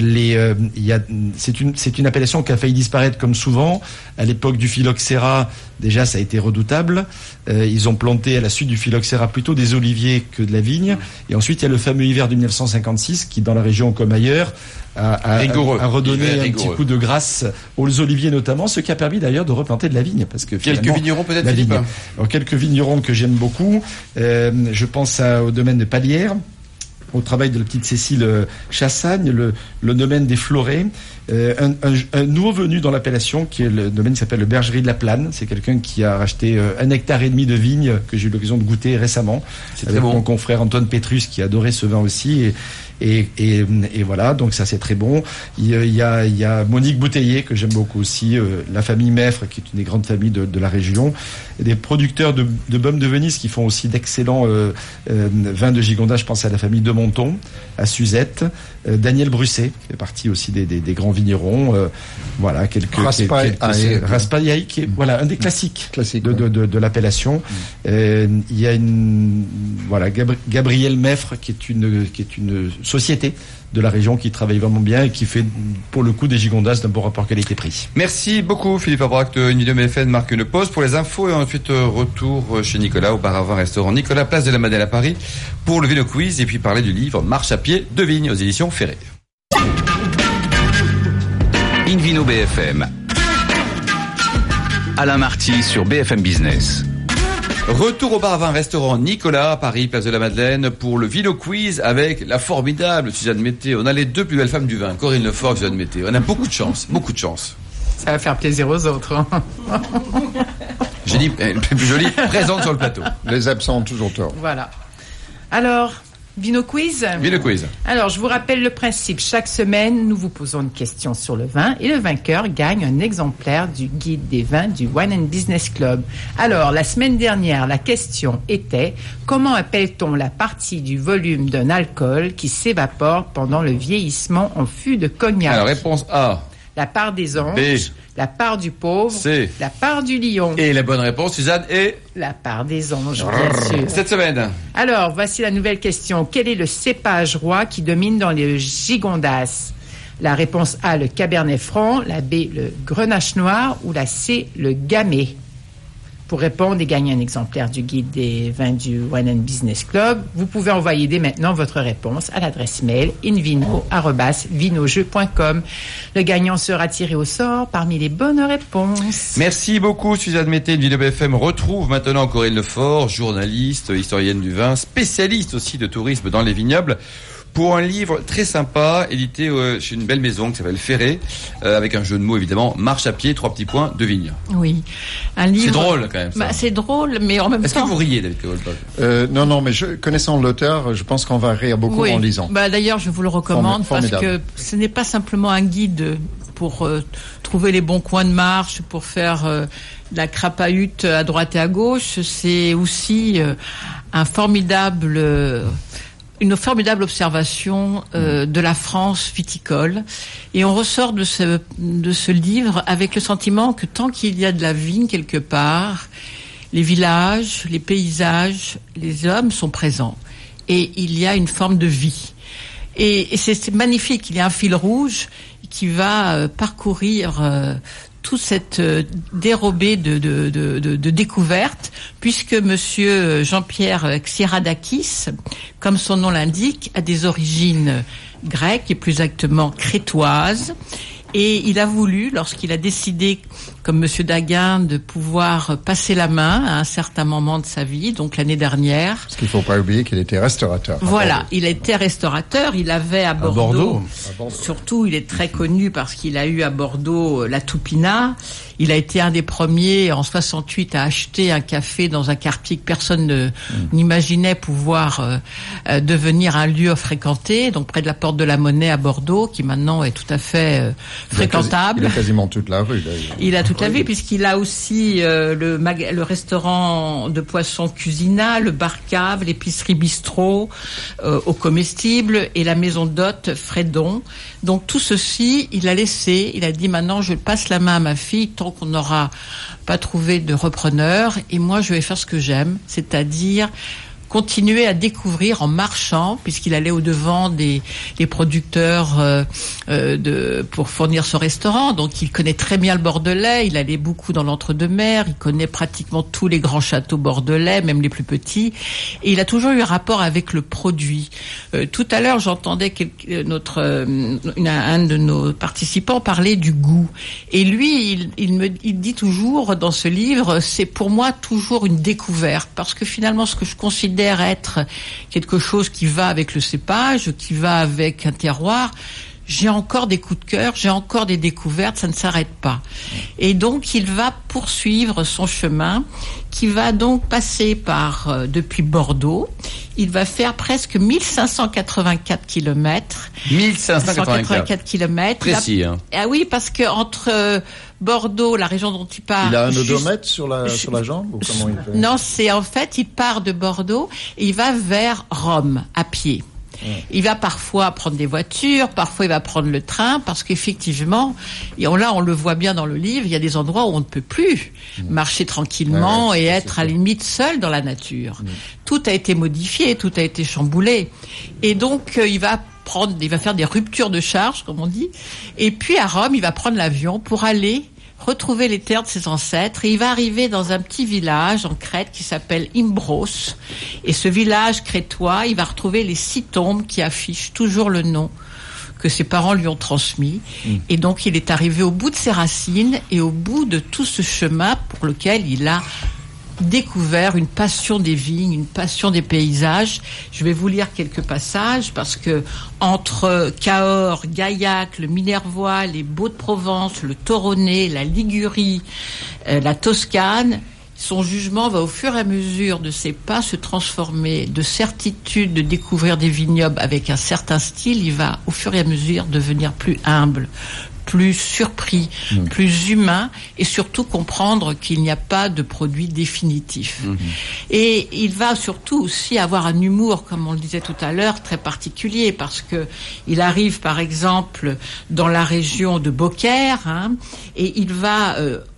une appellation qui a failli disparaître comme souvent. À l'époque du phylloxéra, déjà ça a été redoutable. Ils ont planté à la suite du phylloxéra plutôt des oliviers que de la vigne. Et ensuite il y a le fameux hiver de 1956 qui, dans la région comme ailleurs, a redonné un petit coup de grâce aux oliviers notamment, ce qui a permis d'ailleurs de replanter de la vigne, parce que quelques vignerons peut-être, Philippe. Alors, quelques vignerons que j'aime beaucoup. Je pense au domaine de Palière, au travail de la petite Cécile Chassagne, le domaine des Florets, un nouveau venu dans l'appellation, qui est le domaine qui s'appelle le Bergerie de la Plane. C'est quelqu'un qui a racheté 1,5 hectare de vignes que j'ai eu l'occasion de goûter récemment, avec mon confrère Antoine Pétrus qui adorait ce vin aussi. Et voilà, donc ça c'est très bon. Il y a Monique Bouteiller que j'aime beaucoup aussi, la famille Meffre qui est une des grandes familles de la région, et des producteurs de Baume de Venise qui font aussi d'excellents vins de Gigondas. Je pense à la famille de Monton, à Suzette, Daniel Brusset qui fait partie aussi des grands vignerons. Voilà, Raspail qui est voilà un des classiques de l'appellation. Il y a Gabriel Meffre qui est une société de la région qui travaille vraiment bien et qui fait pour le coup des Gigondas d'un bon rapport qualité-prix. Merci beaucoup Philippe Aubrac de Une Vidéo BFM marque une pause pour les infos et ensuite retour chez Nicolas au bar à vin restaurant Nicolas, place de la Madeleine à Paris pour le Vino Quiz et puis parler du livre Marche à pied de vigne aux éditions Ferré. Invino BFM. Alain Marty sur BFM Business. Retour au bar à vin restaurant Nicolas à Paris, place de la Madeleine pour le Vino Quiz avec la formidable Suzanne Mété. On a les deux plus belles femmes du vin, Corinne Lefort et Suzanne Mété. On a beaucoup de chance, beaucoup de chance. Ça va faire plaisir aux autres. Hein. J'ai dit, plus jolie, présente sur le plateau. Les absents ont toujours tort. Voilà. Alors, Vino Quiz. Vino Quiz. Alors, je vous rappelle le principe. Chaque semaine, nous vous posons une question sur le vin et le vainqueur gagne un exemplaire du guide des vins du Wine and Business Club. Alors, la semaine dernière, la question était « Comment appelle-t-on la partie du volume d'un alcool qui s'évapore pendant le vieillissement en fût de cognac ?» Alors, réponse A. La part des anges, B. la part du pauvre, C. la part du lion. Et la bonne réponse, Suzanne, est La part des anges, bien sûr. cette semaine. Alors, voici la nouvelle question. Quel est le cépage roi qui domine dans les Gigondas? La réponse A, le Cabernet Franc, la B, le Grenache Noir ou la C, le Gamay. Pour répondre et gagner un exemplaire du guide des vins du Wine and Business Club, vous pouvez envoyer dès maintenant votre réponse à l'adresse mail invino@vinojeux.com. Le gagnant sera tiré au sort parmi les bonnes réponses. Merci beaucoup, Suzanne Mété. Invino BFM retrouve maintenant Corinne Lefort, journaliste, historienne du vin, spécialiste aussi de tourisme dans les vignobles, pour un livre très sympa, édité chez une belle maison qui s'appelle Ferré, avec un jeu de mots évidemment, Marche à pied, 3 petits points, de vigne. Oui, un livre. C'est drôle quand même. Ça. C'est drôle, mais en même temps. Est-ce que vous riez, David Kowalczyk? Non, mais connaissant l'auteur, je pense qu'on va rire beaucoup en lisant. D'ailleurs, je vous le recommande parce Formidable. que ce n'est pas simplement un guide pour trouver les bons coins de marche, pour faire la crapahute à droite et à gauche. C'est aussi une formidable observation de la France viticole. Et on ressort de ce livre avec le sentiment que tant qu'il y a de la vigne quelque part, les villages, les paysages, les hommes sont présents. Et il y a une forme de vie. Et c'est magnifique. Il y a un fil rouge qui va parcourir toute cette dérobée de découvertes, puisque monsieur Jean-Pierre Xiradakis, comme son nom l'indique, a des origines grecques et plus exactement crétoises. Et il a voulu, lorsqu'il a décidé, comme monsieur Daguin, de pouvoir passer la main à un certain moment de sa vie, donc l'année dernière. Parce qu'il ne faut pas oublier qu'il était restaurateur. Voilà, il était restaurateur, il avait à Bordeaux. Surtout, il est très connu parce qu'il a eu à Bordeaux la Toupina. Il a été un des premiers, en 68, à acheter un café dans un quartier que personne n'imaginait pouvoir devenir un lieu fréquenté, donc près de la Porte de la Monnaie à Bordeaux, qui maintenant est tout à fait fréquentable. Il a quasiment toute la rue, d'ailleurs. Il a toute la rue, puisqu'il a aussi le restaurant de poisson Cuisina, le bar cave, l'épicerie bistrot au comestible et la maison d'hôtes Fredon. Donc tout ceci, il a laissé, il a dit maintenant je passe la main à ma fille tant qu'on n'aura pas trouvé de repreneur, et moi je vais faire ce que j'aime, c'est-à-dire continuer à découvrir en marchant, puisqu'il allait au-devant des producteurs pour fournir ce restaurant. Donc il connaît très bien le Bordelais, il allait beaucoup dans l'entre-deux-mers, il connaît pratiquement tous les grands châteaux bordelais, même les plus petits, et il a toujours eu un rapport avec le produit. Tout à l'heure, j'entendais un de nos participants parler du goût. Et lui, il dit toujours dans ce livre, c'est pour moi toujours une découverte, parce que finalement, ce que je considère être quelque chose qui va avec le cépage, qui va avec un terroir, j'ai encore des coups de cœur, j'ai encore des découvertes, ça ne s'arrête pas. Et donc il va poursuivre son chemin, qui va donc passer par depuis Bordeaux. Il va faire presque 1584 kilomètres. 1584 kilomètres. Précis, hein. Ah oui, parce que entre Bordeaux, la région dont il part. Il a un odomètre sur la jambe ou comment il fait? Non, c'est en fait, il part de Bordeaux et il va vers Rome à pied. Il va parfois prendre des voitures, parfois il va prendre le train, parce qu'effectivement, on le voit bien dans le livre, il y a des endroits où on ne peut plus marcher tranquillement et être à la limite seul dans la nature. Tout a été modifié, tout a été chamboulé. Et donc, il va faire des ruptures de charge, comme on dit. Et puis, à Rome, il va prendre l'avion pour aller retrouver les terres de ses ancêtres, et il va arriver dans un petit village en Crète qui s'appelle Imbros. Et ce village crétois, il va retrouver les 6 tombes qui affichent toujours le nom que ses parents lui ont transmis. Et donc il est arrivé au bout de ses racines et au bout de tout ce chemin pour lequel il a découvert une passion des vignes, une passion des paysages. Je vais vous lire quelques passages parce que entre Cahors, Gaillac, le Minervois, les Baux-de-Provence, le Toronnet, la Ligurie, la Toscane, son jugement va au fur et à mesure de ses pas se transformer de certitude de découvrir des vignobles avec un certain style. Il va au fur et à mesure devenir plus humble, plus surpris, plus humain, et surtout comprendre qu'il n'y a pas de produit définitif. Et il va surtout aussi avoir un humour, comme on le disait tout à l'heure, très particulier, parce que il arrive par exemple dans la région de Beaucaire, et il va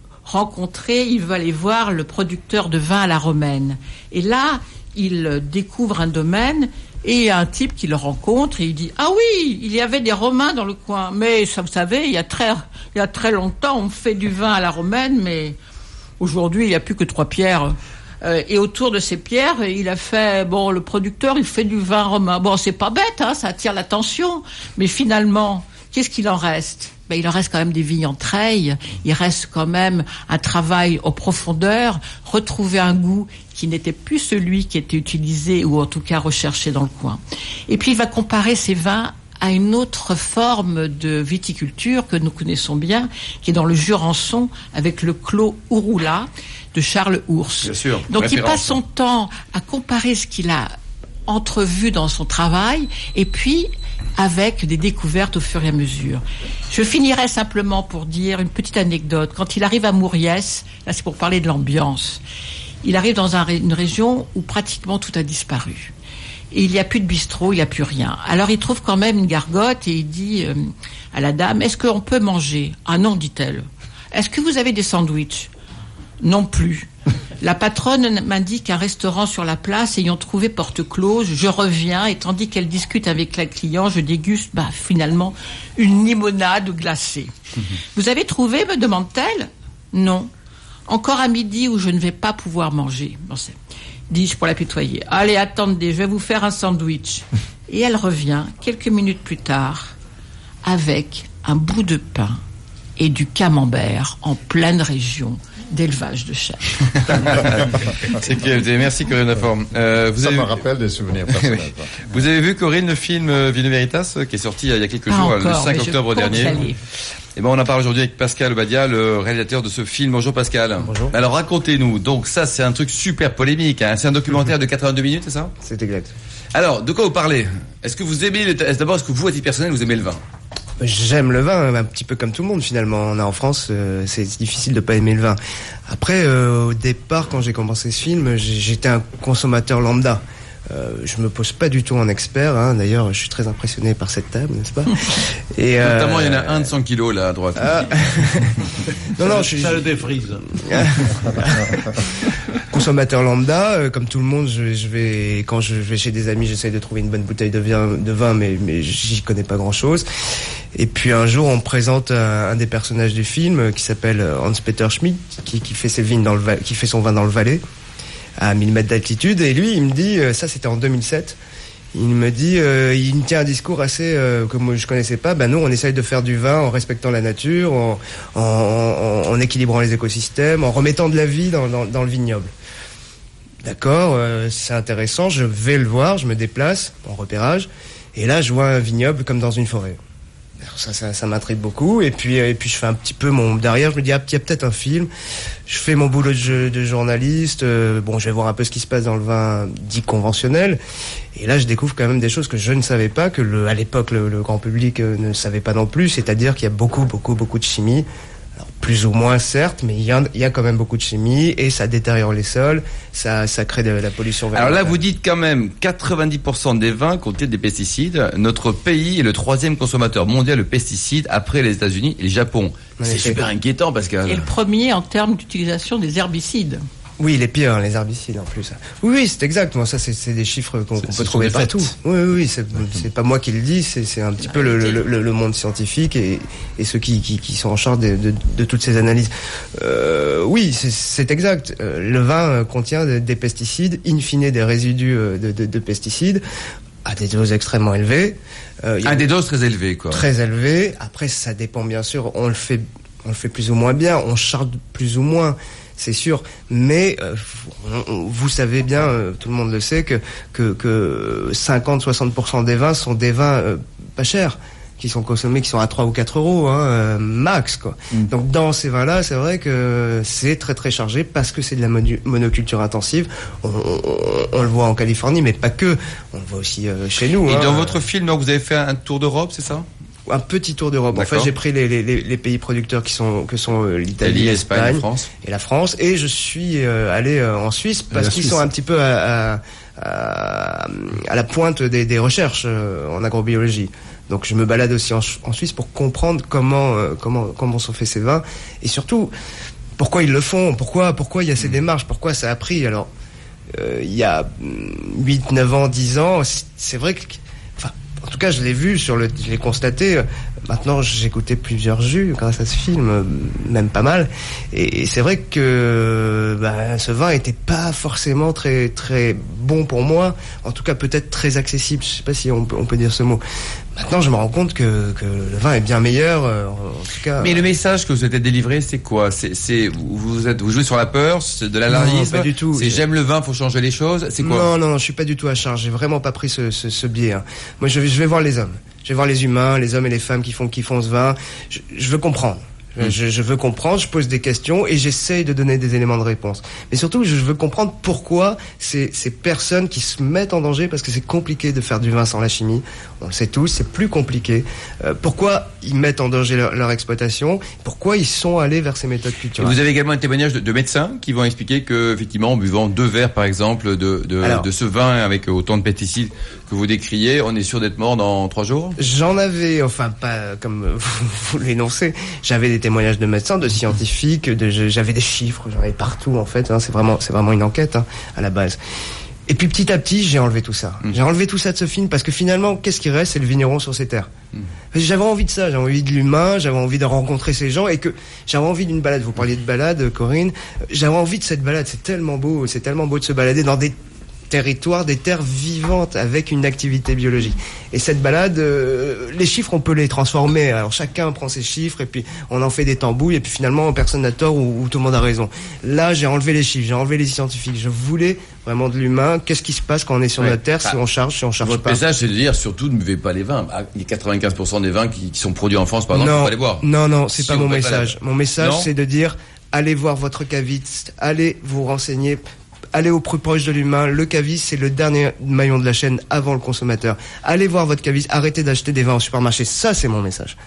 il va aller voir le producteur de vin à la romaine. Et là, il découvre un domaine, et il y a un type qui le rencontre, et il dit « Ah oui, il y avait des Romains dans le coin, mais ça, vous savez, il y a très longtemps, on fait du vin à la romaine, mais aujourd'hui, il n'y a plus que 3 pierres. Et autour de ces pierres, il a fait... Bon, le producteur, il fait du vin romain. Bon, c'est pas bête, ça attire l'attention, mais finalement, qu'est-ce qu'il en reste ? Il en reste quand même des vignes en treilles, il reste quand même un travail en profondeur, retrouver un goût qui n'était plus celui qui était utilisé ou en tout cas recherché dans le coin. Et puis il va comparer ces vins à une autre forme de viticulture que nous connaissons bien, qui est dans le Jurançon avec le Clos Ouroula de Charles Ours. Bien sûr, donc référence. Il passe son temps à comparer ce qu'il a entrevu dans son travail et puis avec des découvertes au fur et à mesure. Je finirai simplement pour dire une petite anecdote. Quand il arrive à Mouriès, là c'est pour parler de l'ambiance, il arrive dans une région où pratiquement tout a disparu. Et il n'y a plus de bistrot, il n'y a plus rien. Alors il trouve quand même une gargote et il dit à la dame, est-ce qu'on peut manger ? Ah non, dit-elle. Est-ce que vous avez des sandwichs ? Non plus. La patronne m'indique un restaurant sur la place ayant trouvé porte close. Je reviens et tandis qu'elle discute avec la cliente, je déguste finalement une limonade glacée. Vous avez trouvé, me demande-t-elle ? Non. Encore à midi où je ne vais pas pouvoir manger. Bon, dis-je pour l'apitoyer. Allez, attendez, je vais vous faire un sandwich. Et elle revient quelques minutes plus tard avec un bout de pain et du camembert en pleine région d'élevage de chèvres. C'est que, merci Corinne Laforme. Ça me rappelle des souvenirs personnels. Oui. Vous avez vu Corinne le film Vino Veritas qui est sorti il y a quelques jours, le 5 octobre dernier. Et on en parle aujourd'hui avec Pascal Obadia, le réalisateur de ce film. Bonjour Pascal. Bonjour. Alors racontez-nous. Donc ça c'est un truc super polémique. C'est un documentaire de 82 minutes, c'est ça ? C'est exact. Alors de quoi vous parlez ? Est-ce que vous aimez d'abord, est-ce que vous à titre personnel vous aimez le vin ? J'aime le vin, un petit peu comme tout le monde finalement. On est en France, c'est difficile de pas aimer le vin. Après, au départ, quand j'ai commencé ce film, j'étais un consommateur lambda. Je me pose pas du tout en expert. D'ailleurs, je suis très impressionné par cette table, n'est-ce pas ? Et notamment, il y en a un de 100 kilos là à droite. Non, ça le défrise. Consommateur lambda, comme tout le monde, quand je vais chez des amis, j'essaye de trouver une bonne bouteille de vin, mais j'y connais pas grand-chose. Et puis un jour, on me présente un des personnages du film qui s'appelle Hans-Peter Schmidt, qui fait ses vignes qui fait son vin dans le Valais, à 1000 mètres d'altitude. Et lui, il me dit, ça c'était en 2007, il me dit, il me tient un discours assez que moi je connaissais pas. Nous, on essaye de faire du vin en respectant la nature, en équilibrant les écosystèmes, en remettant de la vie dans le vignoble. D'accord, c'est intéressant. Je vais le voir, je me déplace en repérage, et là, je vois un vignoble comme dans une forêt. Alors ça m'intrigue beaucoup. Et puis je fais un petit peu derrière. Je me dis, il y a peut-être un film. Je fais mon boulot de journaliste. Je vais voir un peu ce qui se passe dans le vin dit conventionnel. Et là, je découvre quand même des choses que je ne savais pas, à l'époque le grand public ne savait pas non plus. C'est-à-dire qu'il y a beaucoup de chimie. Alors, plus ou moins certes, mais il y a quand même beaucoup de chimie et ça détériore les sols, ça crée de la pollution. Alors là, vous dites quand même 90% des vins contiennent des pesticides. Notre pays est le 3e consommateur mondial de pesticides après les États-Unis et le Japon. C'est super inquiétant, Pascal. Et le premier en termes d'utilisation des herbicides. Oui, les pires, les herbicides en plus. Oui, c'est exact. Moi, ça, c'est des chiffres qu'on peut trouver partout. Oui, c'est pas moi qui le dis, c'est un petit peu le monde scientifique et ceux qui sont en charge de toutes ces analyses. Oui, c'est exact. Le vin contient des pesticides, in fine des résidus de pesticides à des doses extrêmement élevées. Des doses très élevées, quoi. Très élevées. Après, ça dépend bien sûr. On le fait plus ou moins bien. On charge plus ou moins. C'est sûr, mais vous savez bien, tout le monde le sait, que 50-60% des vins sont des vins pas chers, qui sont consommés, qui sont à 3 ou 4 euros, max, quoi. Donc, dans ces vins-là, c'est vrai que c'est très très chargé parce que c'est de la monoculture intensive. On le voit en Californie, mais pas que. On le voit aussi chez nous. Et dans votre film, donc, vous avez fait un tour d'Europe, c'est ça? Un petit tour d'Europe. D'accord. En fait, j'ai pris les pays producteurs que sont l'Italie, l'Espagne et la France, et je suis allé en Suisse parce qu'ils sont un petit peu à la pointe des recherches en agrobiologie. Donc, je me balade aussi en Suisse pour comprendre comment sont faits ces vins et surtout pourquoi ils le font, pourquoi il y a ces démarches, pourquoi ça a pris. Alors, il y a 8, 9 ans, 10 ans, c'est vrai que, en tout cas, je l'ai vu je l'ai constaté. Maintenant, j'ai goûté plusieurs jus grâce à ce film, même pas mal. Et c'est vrai que ce vin était pas forcément très très bon pour moi. En tout cas, peut-être très accessible. Je sais pas si on peut dire ce mot. Maintenant, je me rends compte que le vin est bien meilleur, en tout cas. Mais le message que vous souhaitez délivrer, c'est quoi? Vous jouez sur la peur, c'est de l'alarmisme? Non, pas du tout. C'est j'aime le vin, faut changer les choses? C'est quoi? Non, je suis pas du tout à charge. J'ai vraiment pas pris ce biais. Hein. Moi, je vais voir les hommes. Je vais voir les humains, les hommes et les femmes qui font ce vin. Je veux comprendre. Je veux comprendre, je pose des questions et j'essaye de donner des éléments de réponse. Mais surtout, je veux comprendre pourquoi ces personnes qui se mettent en danger, parce que c'est compliqué de faire du vin sans la chimie, on le sait tous, c'est plus compliqué. Pourquoi ils mettent en danger leur exploitation, pourquoi ils sont allés vers ces méthodes culturelles. Vous avez également un témoignage de médecins qui vont expliquer que, effectivement, en buvant 2 verres, par exemple, de ce vin avec autant de pesticides que vous décriez, on est sûr d'être mort dans 3 jours? J'en avais, enfin pas comme vous l'énoncez, j'avais des témoignages de médecins, de scientifiques, j'avais des chiffres, j'en avais partout en fait, c'est vraiment une enquête à la base. Et puis petit à petit, j'ai enlevé tout ça. J'ai enlevé tout ça de ce film parce que finalement, qu'est-ce qui reste? C'est le vigneron sur ses terres. J'avais envie de ça, j'avais envie de l'humain, j'avais envie de rencontrer ces gens et que j'avais envie d'une balade. Vous parliez de balade, Corinne. J'avais envie de cette balade. C'est tellement beau de se balader dans des territoires, des terres vivantes avec une activité biologique. Et cette balade, les chiffres, on peut les transformer. Alors chacun prend ses chiffres et puis on en fait des tambouilles et puis finalement personne n'a tort ou tout le monde a raison. Là, j'ai enlevé les chiffres, j'ai enlevé les scientifiques. Je voulais vraiment de l'humain. Qu'est-ce qui se passe quand on est sur notre terre, si on charge, si on charge pas? Votre message, c'est de dire surtout ne buvez pas les vins. Les 95% des vins qui sont produits en France, par exemple, il faut pas les boire. Non, c'est pas mon message. Mon message, c'est de dire allez voir votre caviste, allez vous renseigner. Allez au plus proche de l'humain. Le caviste, c'est le dernier maillon de la chaîne avant le consommateur. Allez voir votre caviste. Arrêtez d'acheter des vins au supermarché. Ça, c'est mon message.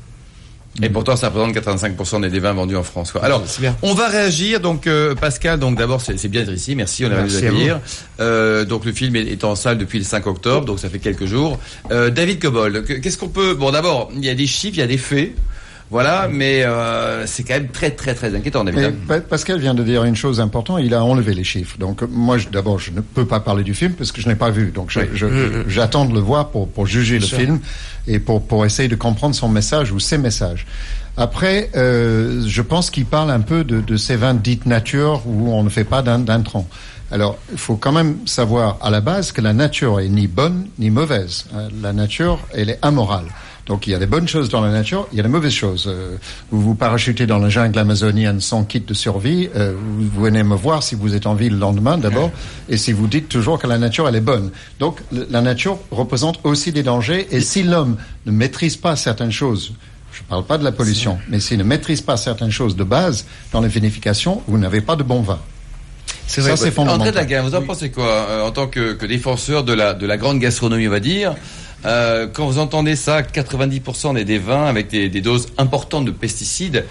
Et pourtant, ça représente 85% des vins vendus en France, quoi. Alors, on va réagir. Donc, Pascal, donc d'abord, c'est bien d'être ici. Merci, on est ravis de vous accueillir. Donc, le film est en salle depuis le 5 octobre, donc ça fait quelques jours. David Cobol, qu'est-ce qu'on peut... Bon, d'abord, il y a des chiffres, il y a des faits. Voilà, mais c'est quand même très très très inquiétant, David. Pascal vient de dire une chose importante, il a enlevé les chiffres. Donc moi, d'abord, je ne peux pas parler du film parce que je n'ai pas vu. Donc j'attends de le voir pour juger le film et pour essayer de comprendre son message ou ses messages. Après, je pense qu'il parle un peu de ces vins dites nature où on ne fait pas d'intrants. Alors, il faut quand même savoir à la base que la nature est ni bonne ni mauvaise. La nature, elle est amorale. Donc il y a des bonnes choses dans la nature, il y a des mauvaises choses. Vous vous parachutez dans la jungle amazonienne sans kit de survie, vous venez me voir si vous êtes en vie le lendemain d'abord, et si vous dites toujours que la nature elle est bonne. Donc la nature représente aussi des dangers, et si l'homme ne maîtrise pas certaines choses, je ne parle pas de la pollution, mais s'il ne maîtrise pas certaines choses de base dans la vinification, vous n'avez pas de bon vin. C'est vrai, ça, c'est fondamental. André Daguin, vous en pensez quoi en tant que défenseur de la grande gastronomie, on va dire? Quand vous entendez ça, 90% des vins avec des doses importantes de pesticides,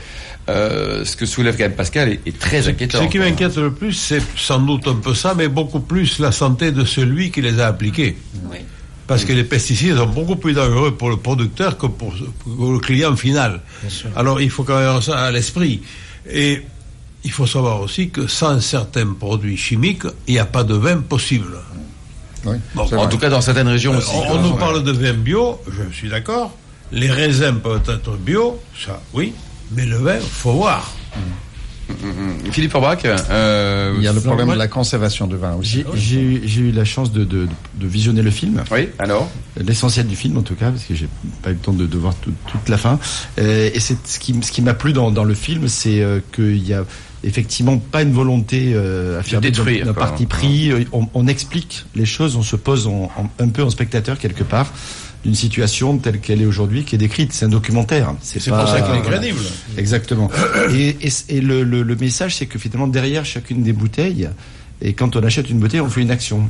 ce que soulève quand même Pascal est très inquiétant. Ce qui m'inquiète le plus, c'est sans doute un peu ça, mais beaucoup plus la santé de celui qui les a appliqués. Oui. Parce que les pesticides sont beaucoup plus dangereux pour le producteur que pour le client final. Alors il faut quand même avoir ça à l'esprit. Et il faut savoir aussi que sans certains produits chimiques, il n'y a pas de vin possible. Oui, bon, en tout cas, dans certaines régions aussi. On nous parle de vin bio, je suis d'accord. Les raisins peuvent être bio, ça, oui. Mais le vin, faut voir. Philippe Forbach, il y a le problème de la conservation du vin aussi. J'ai eu la chance de visionner le film. Oui, alors l'essentiel du film en tout cas, parce que j'ai pas eu le temps de voir toute la fin. Et c'est ce qui m'a plu dans le film, c'est qu'il y a effectivement pas une volonté affirmée d'un parti pris. On explique les choses, on se pose un peu en spectateur quelque part. d'une situation telle qu'elle est aujourd'hui, qui est décrite. C'est un documentaire. C'est pour ça qu'il est crédible. Exactement. Et le message, c'est que finalement, derrière chacune des bouteilles, et quand on achète une bouteille, on fait une action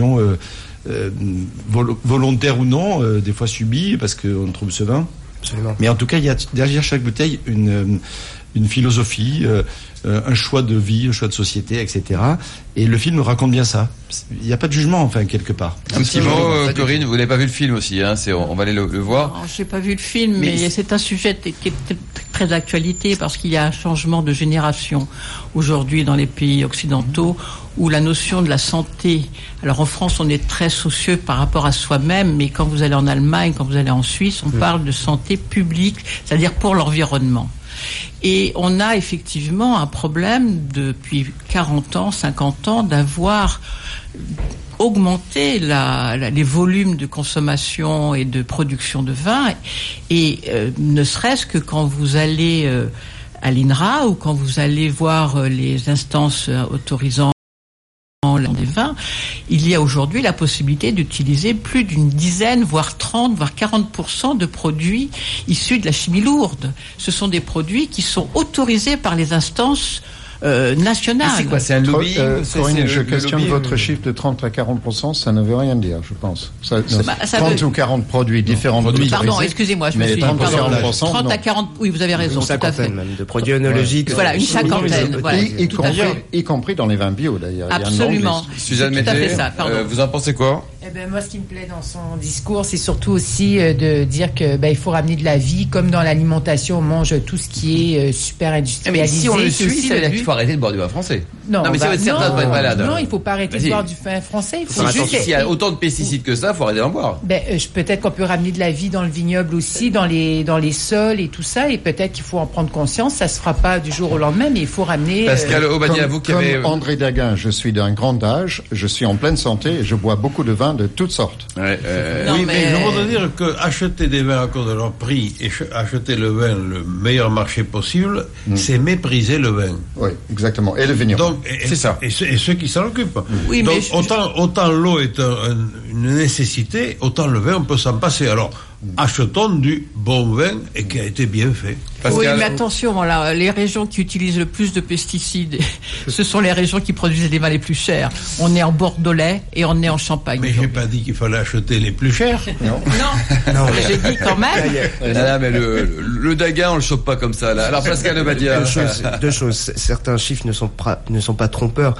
volontaire ou non, des fois subie, parce qu'on trouve ce vin. Absolument. Mais en tout cas, il y a derrière chaque bouteille une philosophie, un choix de vie, un choix de société, etc. Et le film raconte bien ça. Il n'y a pas de jugement, enfin, quelque part. Un petit mot, Corinne, vous n'avez pas vu le film aussi, hein, on va aller le voir. Je n'ai pas vu le film, mais c'est un sujet qui est très d'actualité parce qu'il y a un changement de génération aujourd'hui dans les pays occidentaux où la notion de la santé, alors en France on est très soucieux par rapport à soi-même, mais quand vous allez en Allemagne, quand vous allez en Suisse, on parle de santé publique, c'est-à-dire pour l'environnement. Et on a effectivement un problème depuis 40 ans, 50 ans d'avoir augmenté les volumes de consommation et de production de vin. Et ne serait-ce que quand vous allez à l'INRA ou quand vous allez voir les instances autorisant des vins, il y a aujourd'hui la possibilité d'utiliser plus d'une dizaine, voire 30, voire 40% de produits issus de la chimie lourde. Ce sont des produits qui sont autorisés par les instances nationales. C'est quoi, c'est un lobby Corinne, je questionne votre chiffre de 30 à 40%, ça ne veut rien dire, je pense. 30 ou 40 produits différents. Pardon, excusez-moi, je me suis dit. 30 à 40, oui, vous avez raison, tout à fait. Même de produits œnologiques. Voilà, une cinquantaine. Voilà, y compris dans les vins bio, d'ailleurs. Absolument. Suzanne Mété, vous en pensez quoi? Moi, ce qui me plaît dans son discours, c'est surtout aussi de dire que il faut ramener de la vie, comme dans l'alimentation, on mange tout ce qui est super industrialisé. Mais si on le suit, ça veut dire qu'il faut arrêter de boire du vin français. Non, mais certains vont être malades. Non, il faut pas arrêter de boire du vin français. S'il y a autant de pesticides que ça, il faut arrêter d'en boire. Peut-être qu'on peut ramener de la vie dans le vignoble aussi, dans les sols et tout ça, et peut-être qu'il faut en prendre conscience. Ça se fera pas du jour au lendemain, mais il faut ramener. Pascal Obadia, vous qui avez... Comme André Daguin, je suis d'un grand âge, je suis en pleine santé, et je bois beaucoup de vin de toutes sortes. Oui, mais je voudrais dire que acheter des vins à cause de leur prix et acheter le vin le meilleur marché possible, c'est mépriser le vin. Oui, exactement. Et le vigneron. C'est ça. Et ceux qui s'en occupent. Oui, donc, autant l'eau est une nécessité, autant le vin, on peut s'en passer. Alors, achetons du bon vin et qui a été bien fait. Oui, mais attention, voilà, les régions qui utilisent le plus de pesticides, ce sont les régions qui produisent les vins les plus chers. On est en Bordelais et on est en Champagne. Mais j'ai pas dit qu'il fallait acheter les plus chers. Non, mais j'ai dit quand même. Non, mais le Daguin, on le chope pas comme ça. Là. Alors Pascal Obadia. Deux choses. Certains chiffres ne sont pas trompeurs.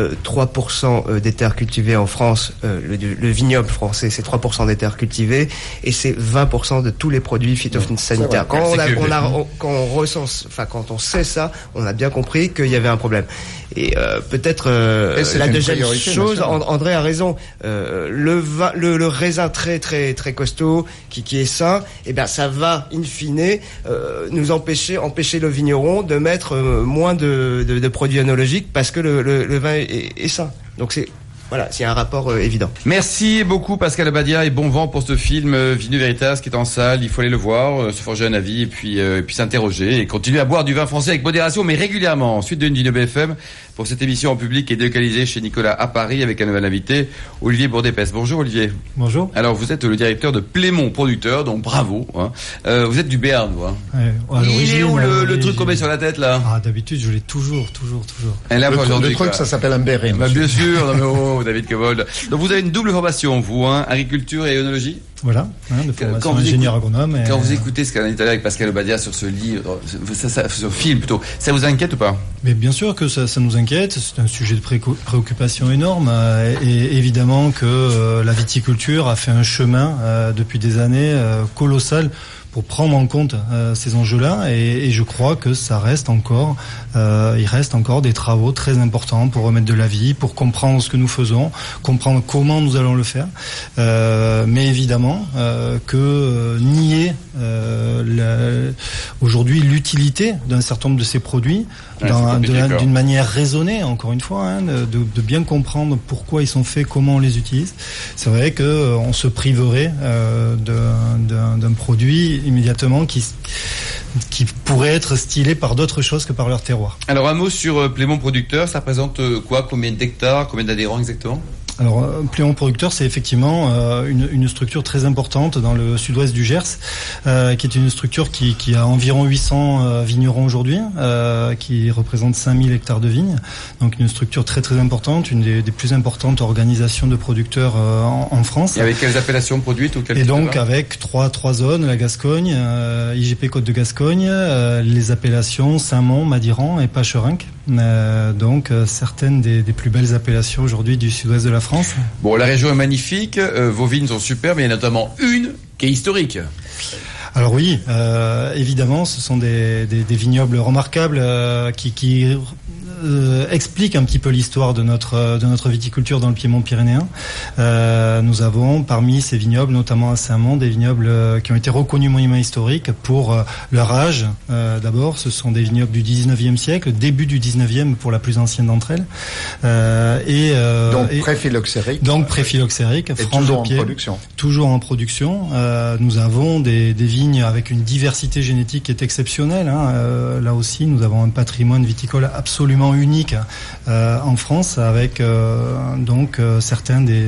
3% des terres cultivées en France, le vignoble français, c'est 3% des terres cultivées et c'est 20% de tous les produits phytosanitaires. Quand on recense, enfin quand on sait ça, on a bien compris qu'il y avait un problème. Et peut-être la deuxième chose, André a raison. Le raisin très très très costaud qui est sain, ça va in fine nous empêcher le vigneron de mettre moins de produits œnologiques parce que le vin est sain. Donc c'est un rapport évident. Merci beaucoup Pascal Obadia et bon vent pour ce film Vino Veritas qui est en salle. Il faut aller le voir, se forger un avis et puis s'interroger et continuer à boire du vin français avec modération mais régulièrement. Ensuite de Vino BFM pour cette émission en public qui est délocalisée chez Nicolas à Paris avec un nouvel invité, Olivier Bourdépès. Bonjour Olivier. Bonjour. Alors vous êtes le directeur de Plémont Producteur, donc bravo. Vous êtes du Béarn, vous. Il est où le truc qu'on met sur la tête là? D'habitude je l'ai toujours. Et là, le truc ça s'appelle un béret. Bien sûr, David Covold. Donc vous avez une double formation, vous, agriculture et œnologie. Voilà, de formation ingénieur agronome. Quand vous écoutez ce qu'a dit tout à l'heure avec Pascal Obadia sur ce livre, ce film plutôt, ça vous inquiète ou pas? Mais bien sûr que ça nous inquiète. C'est un sujet de préoccupation énorme. Et évidemment que la viticulture a fait un chemin depuis des années colossal pour prendre en compte ces enjeux-là, et je crois que ça reste encore, il reste encore des travaux très importants pour remettre de la vie, pour comprendre ce que nous faisons, comprendre comment nous allons le faire, mais évidemment que nier aujourd'hui l'utilité d'un certain nombre de ces produits d'une manière raisonnée, encore une fois, de bien comprendre pourquoi ils sont faits, comment on les utilise. C'est vrai que on se priverait d'un produit immédiatement qui pourrait être stylé par d'autres choses que par leur terroir. Alors un mot sur Plémont Producteur, ça représente quoi? Combien d'hectares, combien d'adhérents exactement? Alors, Plémont Producteur, c'est effectivement une structure très importante dans le sud-ouest du Gers, qui est une structure qui a environ 800 vignerons aujourd'hui, qui représente 5000 hectares de vignes. Donc, une structure très très importante, une des plus importantes organisations de producteurs en France. Et avec quelles appellations produites ou quel Et donc, avec trois zones, la Gascogne, IGP Côte de Gascogne, les appellations Saint-Mont, Madiran et Pacherinck. Donc, certaines des plus belles appellations aujourd'hui du sud-ouest de la France. Bon, la région est magnifique, vos vignes sont superbes, mais il y en a notamment une qui est historique. Alors oui, évidemment, ce sont des vignobles remarquables qui expliquent un petit peu l'histoire de notre viticulture dans le Piémont pyrénéen. Nous avons parmi ces vignobles, notamment à Saint-Mont, des vignobles qui ont été reconnus monuments historiques pour leur âge. D'abord, ce sont des vignobles du 19e siècle, début du 19e pour la plus ancienne d'entre elles. Donc pré-phylloxérique. Donc pré-phylloxérique. Et toujours en production. Toujours en production. Nous avons des vignes avec une diversité génétique qui est exceptionnelle. Là aussi, nous avons un patrimoine viticole absolument unique en France, avec certains des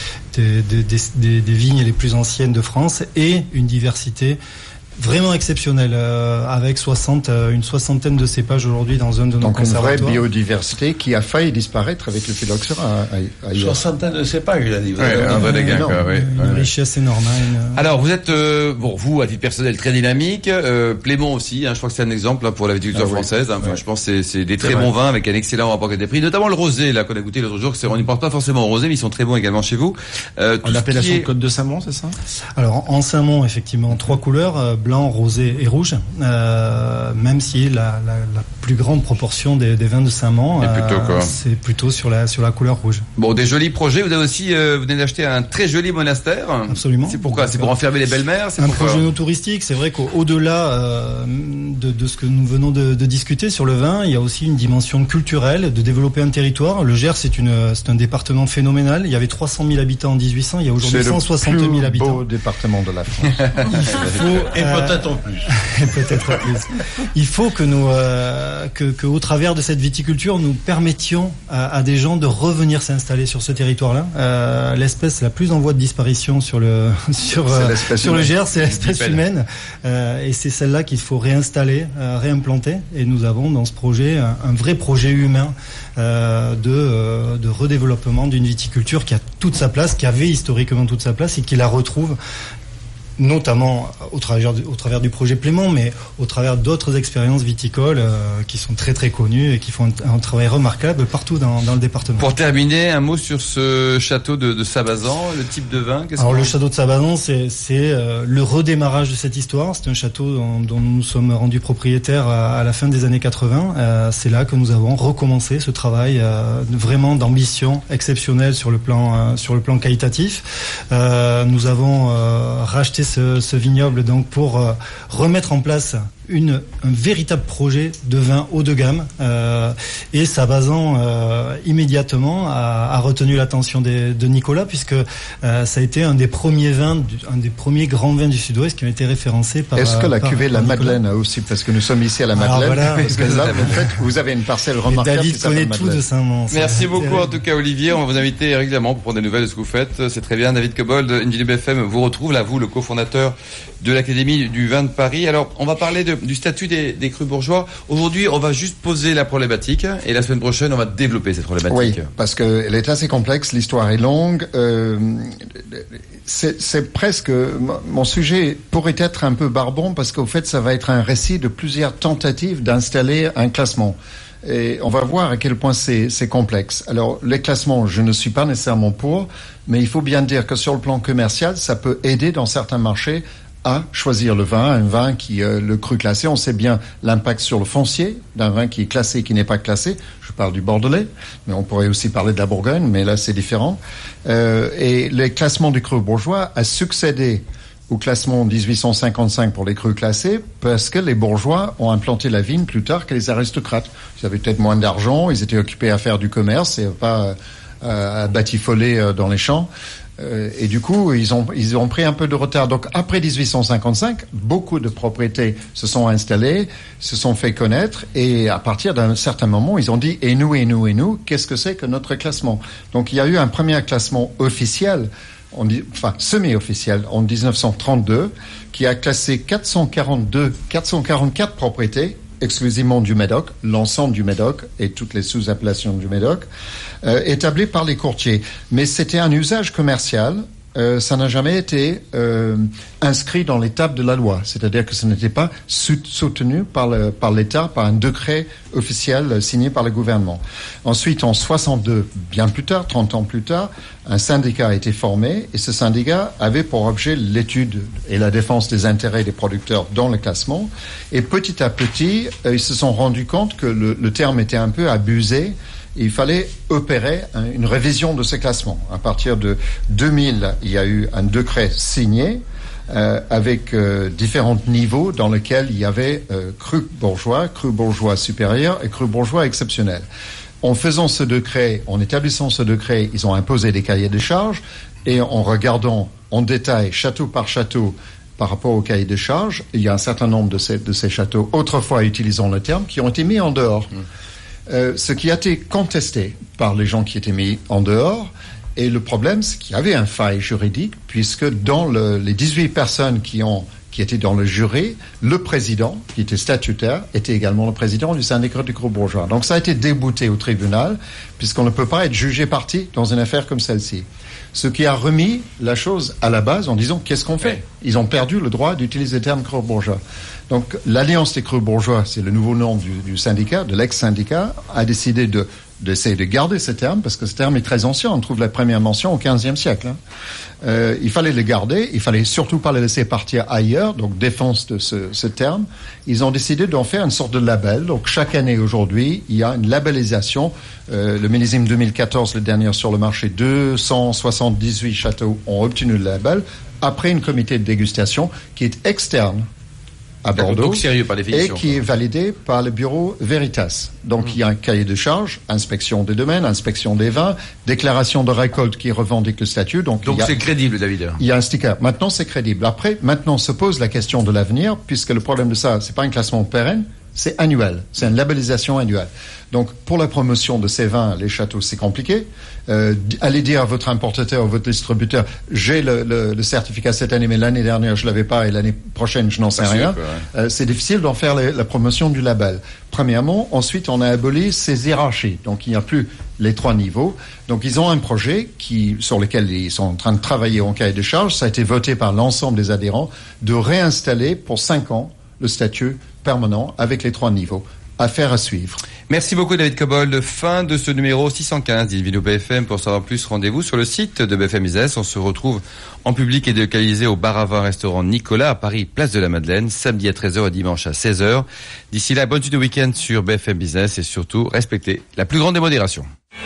vignes les plus anciennes de France et une diversité vraiment exceptionnel, avec une soixantaine de cépages aujourd'hui dans un de nos conservatoires. Donc une vraie biodiversité qui a failli disparaître avec le phylloxéra. Soixantaine de cépages, il a dit. Un vrai dégât, une richesse énorme. Alors vous êtes, vous à titre personnel très dynamique, Plémont aussi, je crois que c'est un exemple pour la viticulture française. Je pense que c'est des très bons vins avec un excellent rapport qualité-prix, notamment le rosé là qu'on a goûté l'autre jour, que on n'y porte pas forcément au rosé, mais ils sont très bons également chez vous. L'appellation Côte de Saint-Mont, c'est ça? Alors en Saint-Mont, effectivement, 3 couleurs, blanc, rosé et rouge, même si la plus grande proportion des vins de Saint-Mont, c'est plutôt sur la couleur rouge. Bon, des jolis projets. Vous avez aussi, vous venez d'acheter un très joli monastère. Absolument. C'est pourquoi? C'est pour enfermer les belles-mères? Un projet non touristique. C'est vrai qu'au-delà de ce que nous venons de discuter sur le vin, il y a aussi une dimension culturelle, de développer un territoire. Le Gers, c'est un département phénoménal. Il y avait 300 000 habitants en 1800. Il y a aujourd'hui 160 000 habitants. C'est le plus beau département de la France. Et peut-être en plus. Peut-être plus. Il faut que nous, au travers de cette viticulture, nous permettions à des gens de revenir s'installer sur ce territoire-là. L'espèce la plus en voie de disparition sur le Gers, c'est l'espèce humaine, et c'est celle-là qu'il faut réinstaller, réimplanter. Et nous avons dans ce projet un vrai projet humain de redéveloppement d'une viticulture qui a toute sa place, qui avait historiquement toute sa place et qui la retrouve, notamment au travers du projet Plémont, mais au travers d'autres expériences viticoles qui sont très très connues et qui font un travail remarquable partout dans le département. Pour terminer, un mot sur ce château de Sabazan, le type de vin. Alors le château de Sabazan, c'est le redémarrage de cette histoire. C'est un château dont nous sommes rendus propriétaires à la fin des années 80. C'est là que nous avons recommencé ce travail vraiment d'ambition exceptionnelle sur le plan qualitatif. Nous avons racheté ce vignoble donc pour remettre en place un véritable projet de vin haut de gamme, et Sabazan immédiatement a retenu l'attention de Nicolas, puisque ça a été un des premiers grands vins du Sud-Ouest qui ont été référencés par. Est-ce que la cuvée de la Madeleine a aussi, parce que nous sommes ici à la Madeleine, voilà, parce que là vous avez une parcelle remarquable. David connaît tout de Saint-Mont. Merci beaucoup en tout cas Olivier, on va vous inviter régulièrement pour prendre des nouvelles de ce que vous faites, c'est très bien. David Cobold, Invino BFM vous retrouve là, vous le cofondateur de l'Académie du vin de Paris. Alors on va parler du statut des crus bourgeois. Aujourd'hui, on va juste poser la problématique et la semaine prochaine, on va développer cette problématique. Oui, parce qu'elle est assez complexe, l'histoire est longue. C'est presque... Mon sujet pourrait être un peu barbant parce qu'au fait, ça va être un récit de plusieurs tentatives d'installer un classement. Et on va voir à quel point c'est complexe. Alors, les classements, je ne suis pas nécessairement pour, mais il faut bien dire que sur le plan commercial, ça peut aider dans certains marchés à choisir le vin, un vin qui le cru classé. On sait bien l'impact sur le foncier d'un vin qui est classé et qui n'est pas classé. Je parle du Bordelais, mais on pourrait aussi parler de la Bourgogne, mais là c'est différent. Et le classement du cru bourgeois a succédé au classement 1855 pour les crus classés, parce que les bourgeois ont implanté la vigne plus tard que les aristocrates. Ils avaient peut-être moins d'argent, ils étaient occupés à faire du commerce et pas à batifoler dans les champs. Et du coup, ils ont pris un peu de retard. Donc, après 1855, beaucoup de propriétés se sont installées, se sont fait connaître, et à partir d'un certain moment, ils ont dit, et nous, qu'est-ce que c'est que notre classement? Donc, il y a eu un premier classement officiel, semi-officiel, en 1932, qui a classé 444 propriétés, exclusivement du Médoc, l'ensemble du Médoc et toutes les sous-appellations du Médoc, établies par les courtiers. Mais c'était un usage commercial, ça n'a jamais été inscrit dans les tables de la loi. C'est-à-dire que ce n'était pas soutenu par l'État, par un décret officiel signé par le gouvernement. Ensuite, en 62, bien plus tard, 30 ans plus tard, un syndicat a été formé, et ce syndicat avait pour objet l'étude et la défense des intérêts des producteurs dans le classement. Et petit à petit, ils se sont rendus compte que le terme était un peu abusé. Il fallait opérer une révision de ce classement. À partir de 2000, il y a eu un décret signé avec différents niveaux dans lesquels il y avait cru bourgeois supérieur et cru bourgeois exceptionnel. En faisant ce décret, en établissant ce décret, ils ont imposé des cahiers de charges, et en regardant en détail château par château par rapport au cahier de charges, il y a un certain nombre de ces châteaux, autrefois utilisant le terme, qui ont été mis en dehors. Ce qui a été contesté par les gens qui étaient mis en dehors. Et le problème, c'est qu'il y avait un faille juridique, puisque dans les 18 personnes qui étaient dans le jury, le président, qui était statutaire, était également le président du syndicat du groupe bourgeois. Donc ça a été débouté au tribunal, puisqu'on ne peut pas être jugé partie dans une affaire comme celle-ci. Ce qui a remis la chose à la base en disant, qu'est-ce qu'on fait? Ils ont perdu le droit d'utiliser le terme groupe bourgeois. Donc l'Alliance des creux bourgeois, c'est le nouveau nom du syndicat, de l'ex-syndicat, a décidé d'essayer de garder ce terme, parce que ce terme est très ancien. On trouve la première mention au XVe siècle. Il fallait le garder, il fallait surtout pas le laisser partir ailleurs, donc défense de ce terme. Ils ont décidé d'en faire une sorte de label. Donc chaque année aujourd'hui, il y a une labellisation. Le millésime 2014, le dernier sur le marché, 278 châteaux ont obtenu le label, après une comité de dégustation qui est externe à Bordeaux, donc sérieux par définition, et qui est validé par le bureau Veritas. Donc il y a un cahier de charges, inspection des domaines, inspection des vins, déclaration de récolte qui revendique le statut. Donc c'est crédible, David. Il y a un sticker. Maintenant, c'est crédible. Après, maintenant se pose la question de l'avenir, puisque le problème de ça, c'est pas un classement pérenne, c'est annuel. C'est une labellisation annuelle. Donc, pour la promotion de ces vins, les châteaux, c'est compliqué. Allez dire à votre importateur ou votre distributeur, j'ai le certificat cette année, mais l'année dernière, je l'avais pas, et l'année prochaine, je n'en sais rien. C'est difficile d'en faire la promotion du label. Premièrement. Ensuite, on a aboli ces hiérarchies. Donc, il n'y a plus les 3 niveaux. Donc, ils ont un projet sur lequel ils sont en train de travailler en cahier de charge. Ça a été voté par l'ensemble des adhérents de réinstaller pour 5 ans le statut permanent avec les 3 niveaux. Affaire à suivre. Merci beaucoup, David Cobold. Fin de ce numéro 615 d'Invino BFM. Pour savoir plus, rendez-vous sur le site de BFM Business. On se retrouve en public et délocalisé au bar à vin restaurant Nicolas à Paris, place de la Madeleine, samedi à 13h et dimanche à 16h. D'ici là, bonne suite de week-end sur BFM Business, et surtout, respectez la plus grande des modérations.